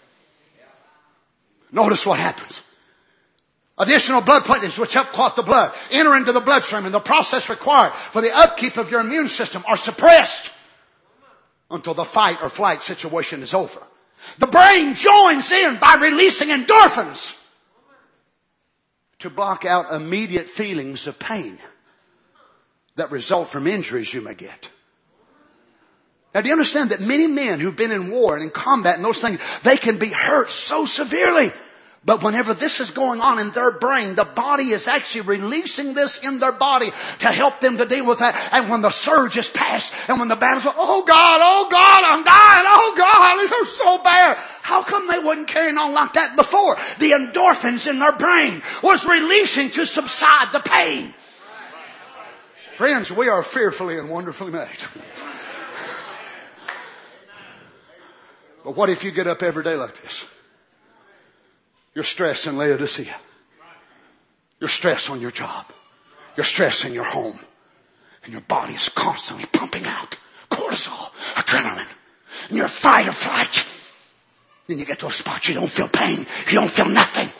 Notice what happens. Additional blood platelets which help clot the blood enter into the bloodstream, and the process required for the upkeep of your immune system are suppressed until the fight or flight situation is over. The brain joins in by releasing endorphins to block out immediate feelings of pain that result from injuries you may get. Now, do you understand that many men who've been in war and in combat and those things, they can be hurt so severely. But whenever this is going on in their brain, the body is actually releasing this in their body to help them to deal with that. And when the surge is past and when the battle's, oh God, oh God, I'm dying, oh God, these are so bad. How come they wasn't carrying on like that before? The endorphins in their brain was releasing to subside the pain. Friends, we are fearfully and wonderfully made. But what if you get up every day like this? You're stressed in Laodicea. You're stressed on your job. You're stressed in your home. And your body is constantly pumping out cortisol, adrenaline. And you're fight or flight. Then you get to a spot you don't feel pain. You don't feel nothing.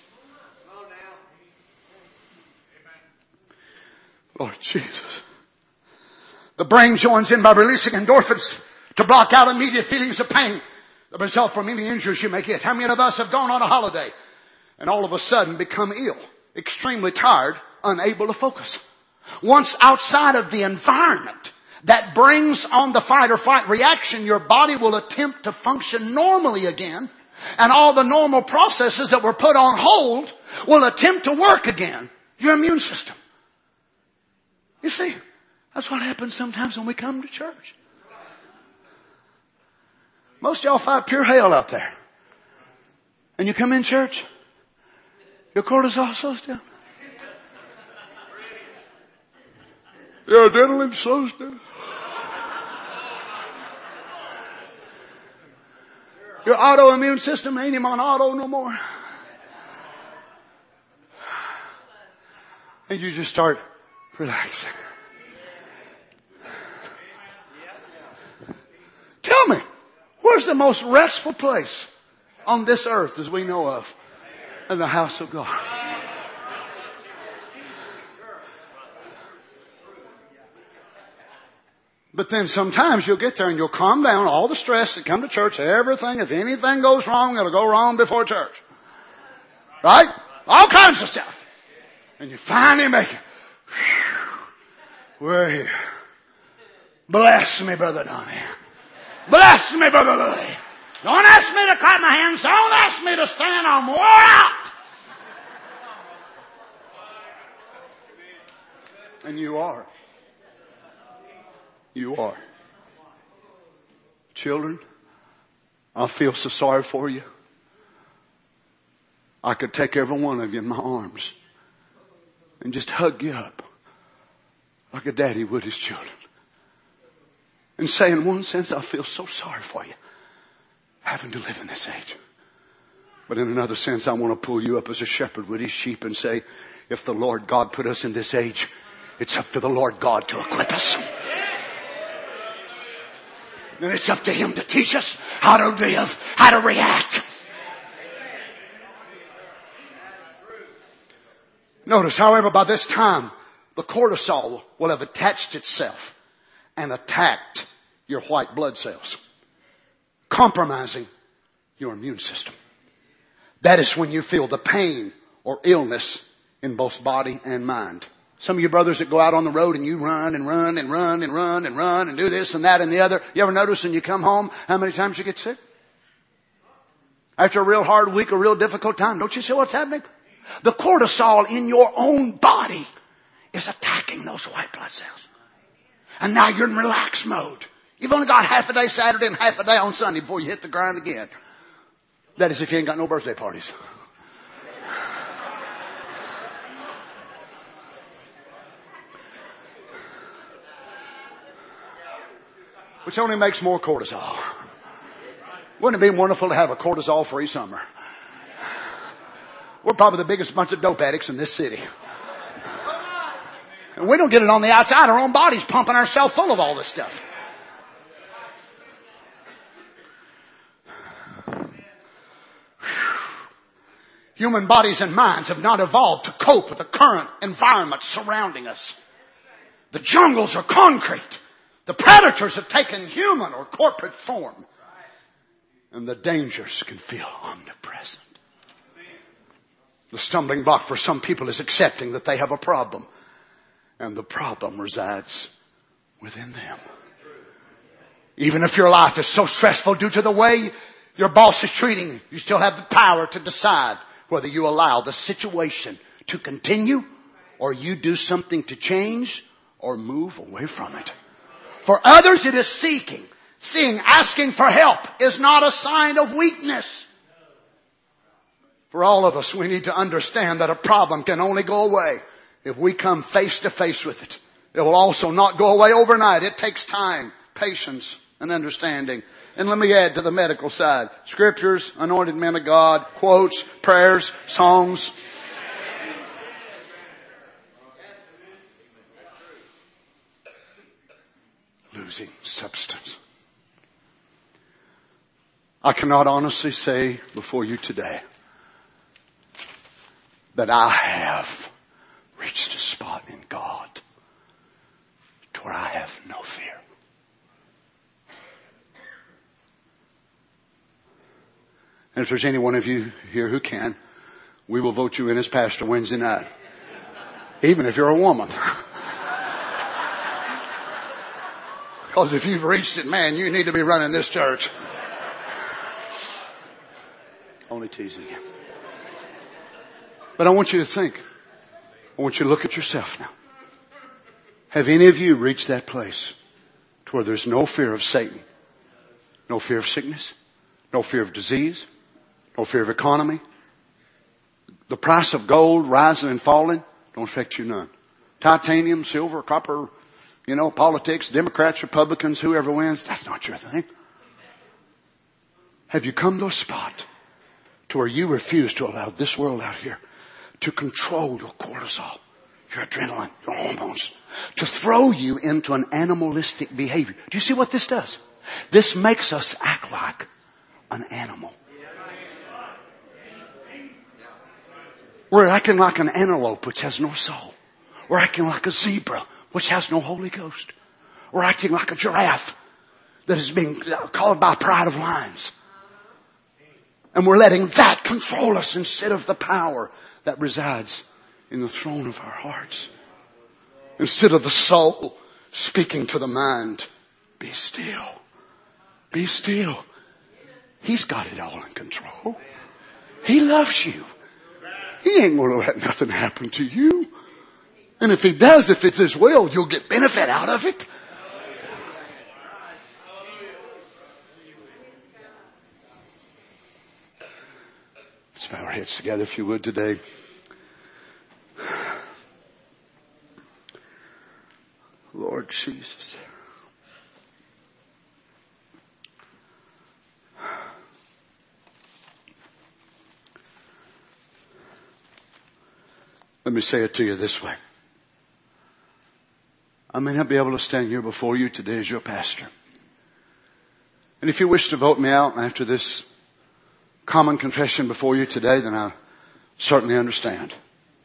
Lord Jesus. The brain joins in by releasing endorphins to block out immediate feelings of pain that result from any injuries you may get. How many of us have gone on a holiday and all of a sudden become ill, extremely tired, unable to focus? Once outside of the environment that brings on the fight or flight reaction, your body will attempt to function normally again, and all the normal processes that were put on hold will attempt to work again. Your immune system. You see, that's what happens sometimes when we come to church. Most of y'all fight pure hell out there. And you come in church, your cortisol slows down. Your adrenaline slows down. Your autoimmune system ain't even on auto no more. And you just start relaxing. Tell me, where's the most restful place on this earth as we know of? In the house of God. But then sometimes you'll get there and you'll calm down all the stress that come to church, everything. If anything goes wrong, it'll go wrong before church. Right? All kinds of stuff. And you finally make it. Whew. We're here. Bless me, Brother Donnie. Bless me, Brother Louie. Don't ask me to clap my hands. Don't ask me to stand. I'm wore out. And you are. You are. Children, I feel so sorry for you. I could take every one of you in my arms and just hug you up like a daddy would his children. And say, in one sense, I feel so sorry for you having to live in this age. But in another sense, I want to pull you up as a shepherd with his sheep and say, if the Lord God put us in this age, it's up to the Lord God to equip us. And it's up to him to teach us how to live, how to react. Notice, however, by this time, the cortisol will have attached itself and attacked your white blood cells, compromising your immune system. That is when you feel the pain or illness in both body and mind. Some of you brothers that go out on the road and you run and run and run and run and run and do this and that and the other. You ever notice when you come home how many times you get sick? After a real hard week, a real difficult time, don't you see what's happening? The cortisol in your own body is attacking those white blood cells. And now you're in relaxed mode. You've only got half a day Saturday and half a day on Sunday before you hit the grind again. That is if you ain't got no birthday parties. Which only makes more cortisol. Wouldn't it be wonderful to have a cortisol-free summer? We're probably the biggest bunch of dope addicts in this city. And we don't get it on the outside. Our own body's pumping ourselves full of all this stuff. Human bodies and minds have not evolved to cope with the current environment surrounding us. The jungles are concrete. The predators have taken human or corporate form. And the dangers can feel omnipresent. The stumbling block for some people is accepting that they have a problem. And the problem resides within them. Even if your life is so stressful due to the way your boss is treating you, you still have the power to decide whether you allow the situation to continue or you do something to change or move away from it. For others, it is seeking. Seeing, asking for help is not a sign of weakness. For all of us, we need to understand that a problem can only go away if we come face to face with it. It will also not go away overnight. It takes time, patience, and understanding. And let me add to the medical side. Scriptures, anointed men of God, quotes, prayers, songs. Losing substance. I cannot honestly say before you today that I have reached a spot in God to where I have no fear. And if there's any one of you here who can, we will vote you in as pastor Wednesday night. Even if you're a woman. Because if you've reached it, man, you need to be running this church. Only teasing you. But I want you to think. I want you to look at yourself now. Have any of you reached that place to where there's no fear of Satan? No fear of sickness? No fear of disease? No fear of economy? The price of gold rising and falling don't affect you none. Titanium, silver, copper, You know, politics, Democrats, Republicans, whoever wins, that's not your thing. Have you come to a spot to where you refuse to allow this world out here to control your cortisol, your adrenaline, your hormones, to throw you into an animalistic behavior? Do you see what this does? This makes us act like an animal. We're acting like an antelope which has no soul. We're acting like a zebra which has no Holy Ghost. We're acting like a giraffe that is being called by pride of lions. And we're letting that control us instead of the power that resides in the throne of our hearts. Instead of the soul speaking to the mind, be still. Be still. He's got it all in control. He loves you. He ain't going to let nothing happen to you. And if He does, if it's His will, you'll get benefit out of it. Let's bow our heads together if you would today. Lord Jesus. Let me say it to you this way. I may not be able to stand here before you today as your pastor. And if you wish to vote me out after this common confession before you today, then I certainly understand.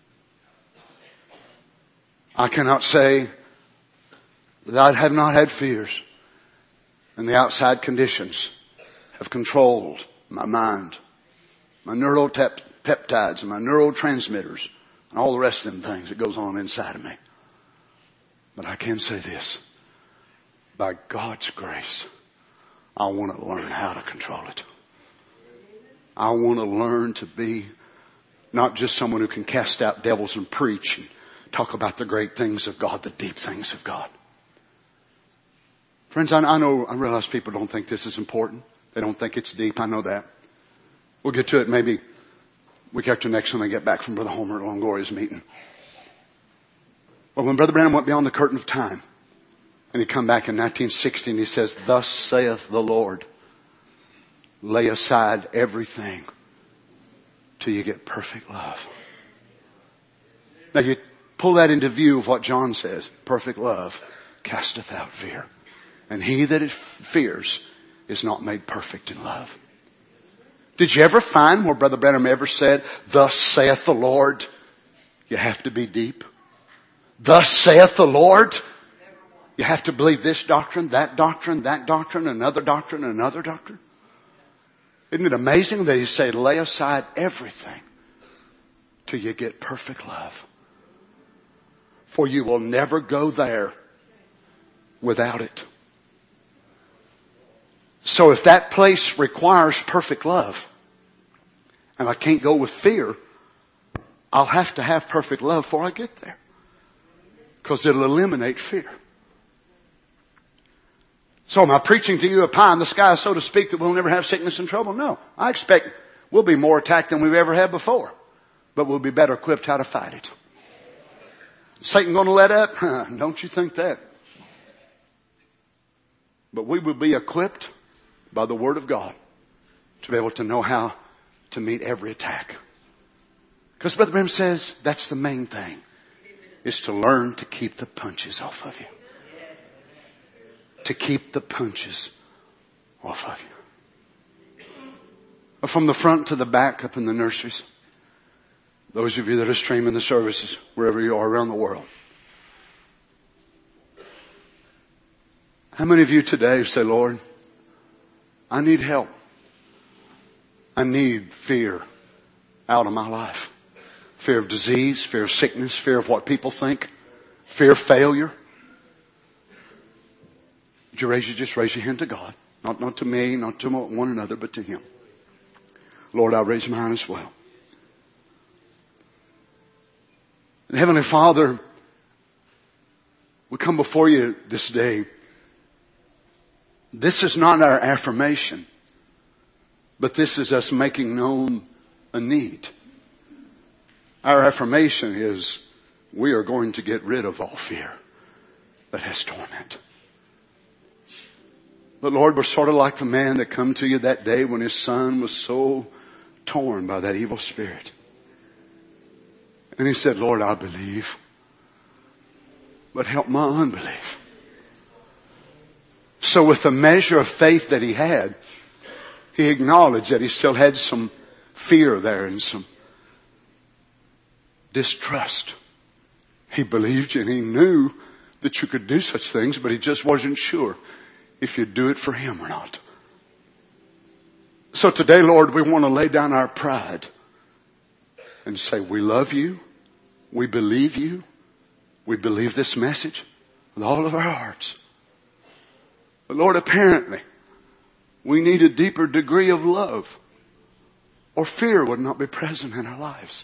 I cannot say that I have not had fears and the outside conditions have controlled my mind, my neuropeptides and my neurotransmitters and all the rest of them things that goes on inside of me. But I can say this. By God's grace, I want to learn how to control it. I want to learn to be not just someone who can cast out devils and preach and talk about the great things of God, the deep things of God. Friends, I, I know, I realize people don't think this is important. They don't think it's deep. I know that. We'll get to it maybe week after next when I get back from Brother Homer at Longoria's meeting. Well, when Brother Branham went beyond the curtain of time, and he come back in nineteen sixty and he says, "Thus saith the Lord, lay aside everything till you get perfect love." Now you pull that into view of what John says. Perfect love casteth out fear. And he that it fears is not made perfect in love. Did you ever find where Brother Branham ever said, "Thus saith the Lord"? You have to be deep. "Thus saith the Lord." You have to believe this doctrine, that doctrine, that doctrine, another doctrine, another doctrine. Isn't it amazing that he said, lay aside everything till you get perfect love? For you will never go there without it. So if that place requires perfect love, and I can't go with fear, I'll have to have perfect love before I get there. Because it'll eliminate fear. So am I preaching to you a pie in the sky, so to speak, that we'll never have sickness and trouble? No. I expect we'll be more attacked than we've ever had before. But we'll be better equipped how to fight it. Satan going to let up? Don't you think that? But we will be equipped by the Word of God to be able to know how to meet every attack. Because Brother Branham says that's the main thing, is to learn to keep the punches off of you. To keep the punches off of you. From the front to the back up in the nurseries. Those of you that are streaming the services, wherever you are around the world. How many of you today say, "Lord, I need help. I need fear out of my life. Fear of disease, fear of sickness, fear of what people think, fear of failure." Would you raise your, just raise your hand to God. Not, not to me, not to one another, but to Him. Lord, I raise mine as well. And Heavenly Father, we come before you this day. This is not our affirmation, but this is us making known a need. Our affirmation is we are going to get rid of all fear. that has torment. But Lord, we're sort of like the man that come to you that day when his son was so torn by that evil spirit. And he said, Lord, I believe, but help my unbelief. So with the measure of faith that he had, he acknowledged that he still had some fear there and some distrust. He believed you and he knew that you could do such things, but he just wasn't sure if you'd do it for him or not. So today, Lord, we want to lay down our pride and say, we love you. We believe you. We believe this message with all of our hearts. But Lord, apparently, we need a deeper degree of love, or fear would not be present in our lives.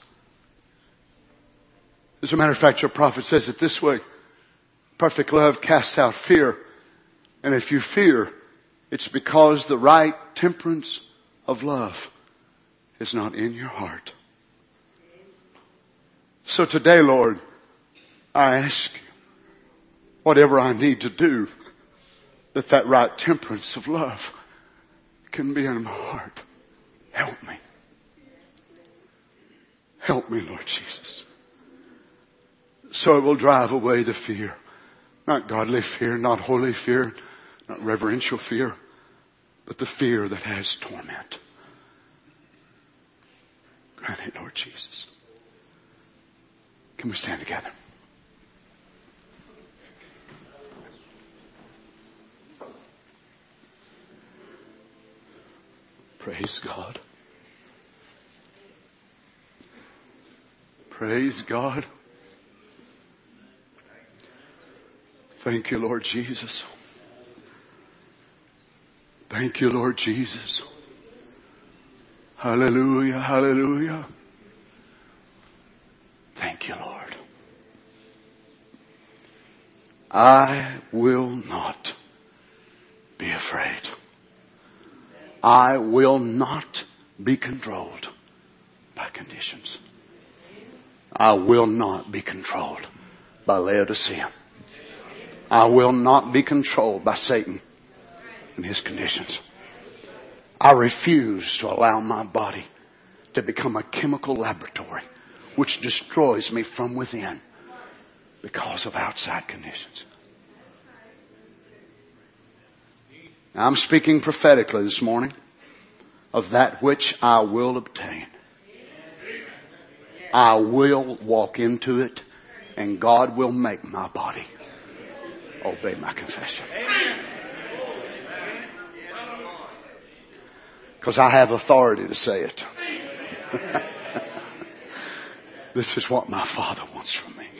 As a matter of fact, your prophet says it this way: perfect love casts out fear. And if you fear, it's because the right temperance of love is not in your heart. So today, Lord, I ask you, whatever I need to do, that that right temperance of love can be in my heart. Help me. Help me, Lord Jesus. So it will drive away the fear. Not godly fear, not holy fear, not reverential fear, but the fear that has torment. Grant it, Lord Jesus. Can we stand together? Praise God. Praise God. Thank you, Lord Jesus. Thank you, Lord Jesus. Hallelujah, hallelujah. Thank you, Lord. I will not be afraid. I will not be controlled by conditions. I will not be controlled by Laodicea. I will not be controlled by Satan and his conditions. I refuse to allow my body to become a chemical laboratory which destroys me from within because of outside conditions. Now, I'm speaking prophetically this morning of that which I will obtain. I will walk into it, and God will make my body obey my confession. Because I have authority to say it. This is what my Father wants from me.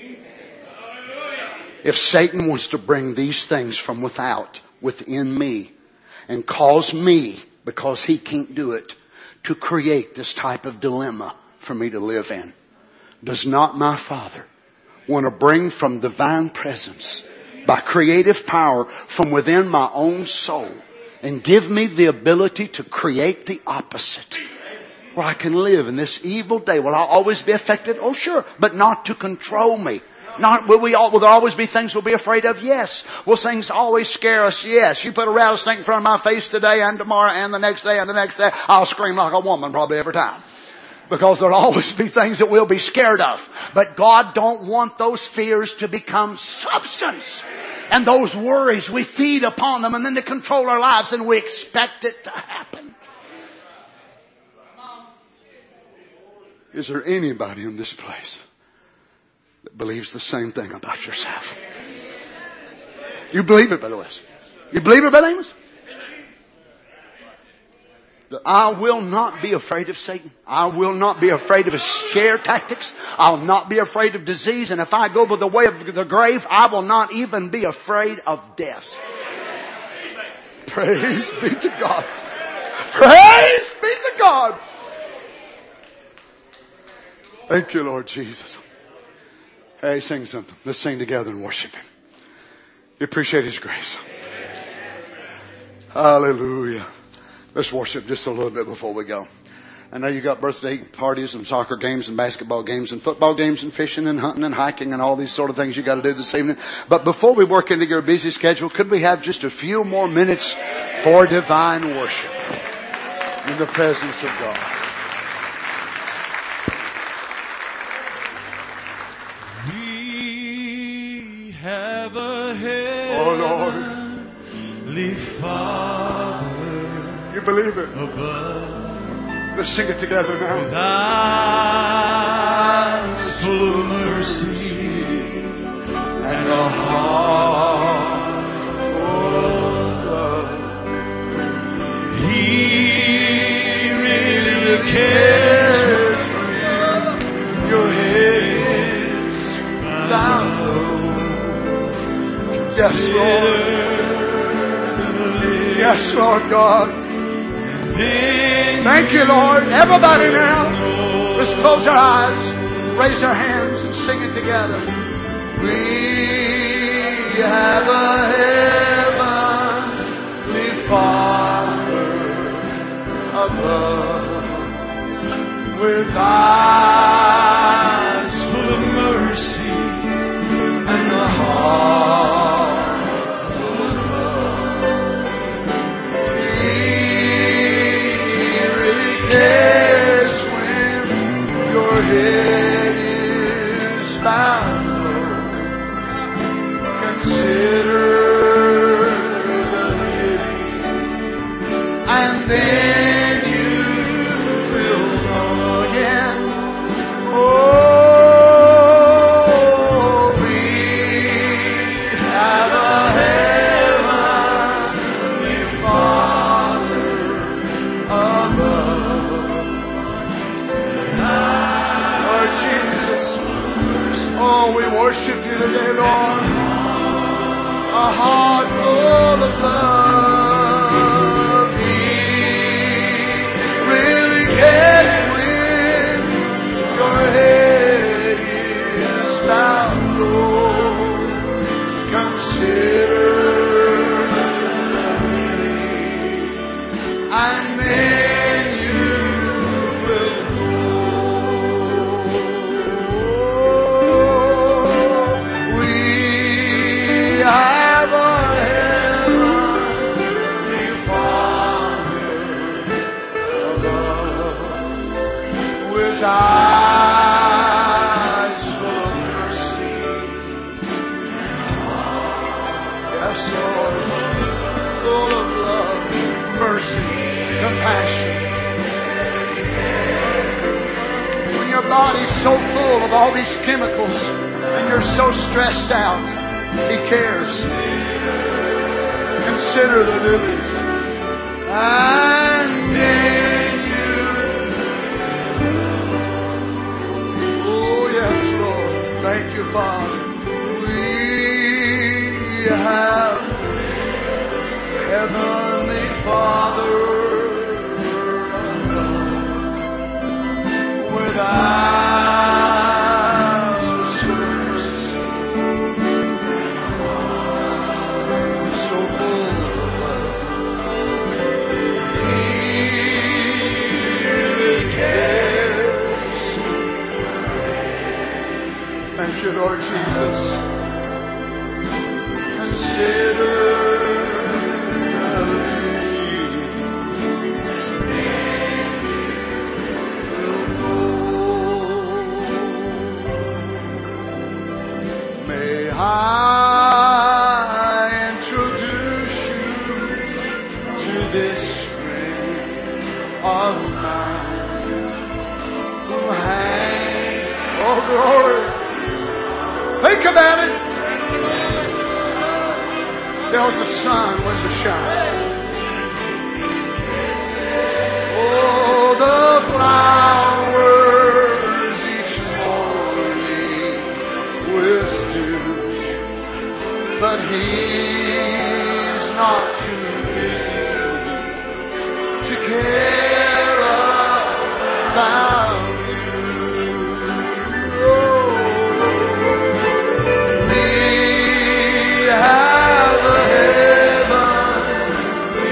If Satan wants to bring these things from without, within me, and cause me, because he can't do it, to create this type of dilemma for me to live in, does not my Father want to bring from divine presence, by creative power from within my own soul, and give me the ability to create the opposite, where I can live in this evil day? Will I always be affected? Oh, sure, but not to control me. Not, will we all, will there always be things we'll be afraid of? Yes. Will things always scare us? Yes. You put a rattlesnake in front of my face today and tomorrow and the next day and the next day, I'll scream like a woman probably every time. Because there'll always be things that we'll be scared of. But God don't want those fears to become substance. And those worries, we feed upon them and then they control our lives and we expect it to happen. Is there anybody in this place that believes the same thing about yourself? You believe it, Brother West? You believe it, Brother Amos? I will not be afraid of Satan. I will not be afraid of his scare tactics. I'll not be afraid of disease. And if I go by the way of the grave, I will not even be afraid of death. Praise be to God. Praise be to God. Thank you, Lord Jesus. Hey, sing something. Let's sing together and worship him. You appreciate his grace. Hallelujah. Let's worship just a little bit before we go. I know you got birthday parties and soccer games and basketball games and football games and fishing and hunting and hiking and all these sort of things you got to do this evening. But before we work into your busy schedule, could we have just a few more minutes for divine worship in the presence of God? We have a Oh Lord, heavenly Father you believe it? above. Let's sing it together now. With eyes full of mercy and a heart full of love. He really cares when your head is bowed low. Yes, Lord. Yes, Lord God. Thank you, Lord. Everybody now, let's close our eyes, raise our hands, and sing it together. We have a heavenly Father above, with eyes full of mercy and a heart full of love. He really cares when your head is bowed low. Consider the living, and then you will know again. Oh, we have a heavenly Father above. Lord Jesus, oh, we worship you today, Lord. A heart full of love. He really cares when your head is bowed low. Consider and then you will know. We have a heavenly Father above, with eyes full of mercy. Yes, Lord, full of love, mercy, compassion. When your body's so full of all these chemicals and you're so stressed out, He cares. Consider the lilies. And then you, oh yes, Lord, thank you, Father. We have Heavenly Father with eyes of mercy, so full of love. He really cares. Thank you, Lord Jesus. Consider I introduce you to this friend of mine who hangs, oh glory, think about it. There was the sun was to shine. Oh, the flowers each morning with dew, but He's not too busy to care about you. Oh, we have a heavenly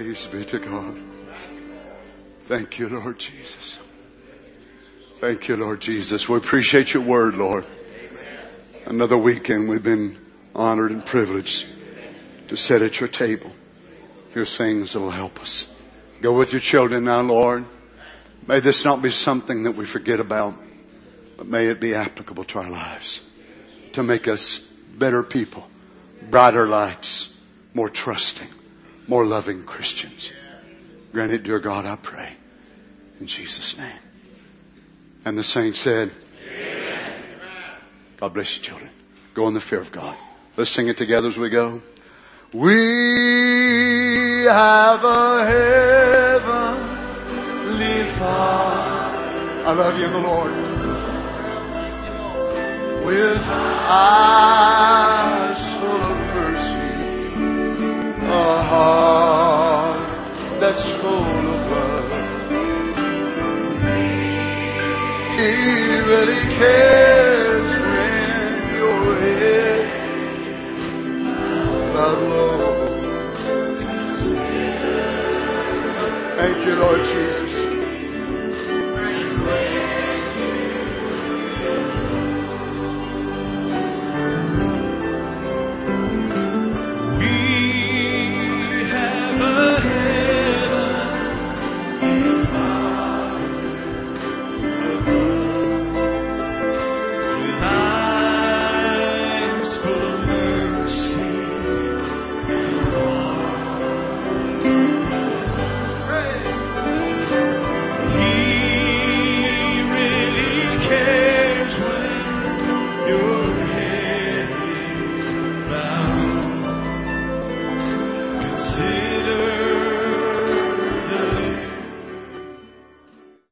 Praise be to God. Thank you, Lord Jesus. Thank you, Lord Jesus. We appreciate your word, Lord. Another weekend we've been honored and privileged to sit at your table. Here's things that will help us. Go with your children now, Lord. May this not be something that we forget about, but may it be applicable to our lives to make us better people, brighter lights, more trusting, more loving Christians. Grant it, dear God, I pray. In Jesus' name. And the saints said, Amen. God bless you, children. Go in the fear of God. Let's sing it together as we go. We have a heavenly Father. I love you in the Lord. With eyes full of mercy, a heart that's full of love. He really cares when your head bowed low. Thank you, Lord Jesus.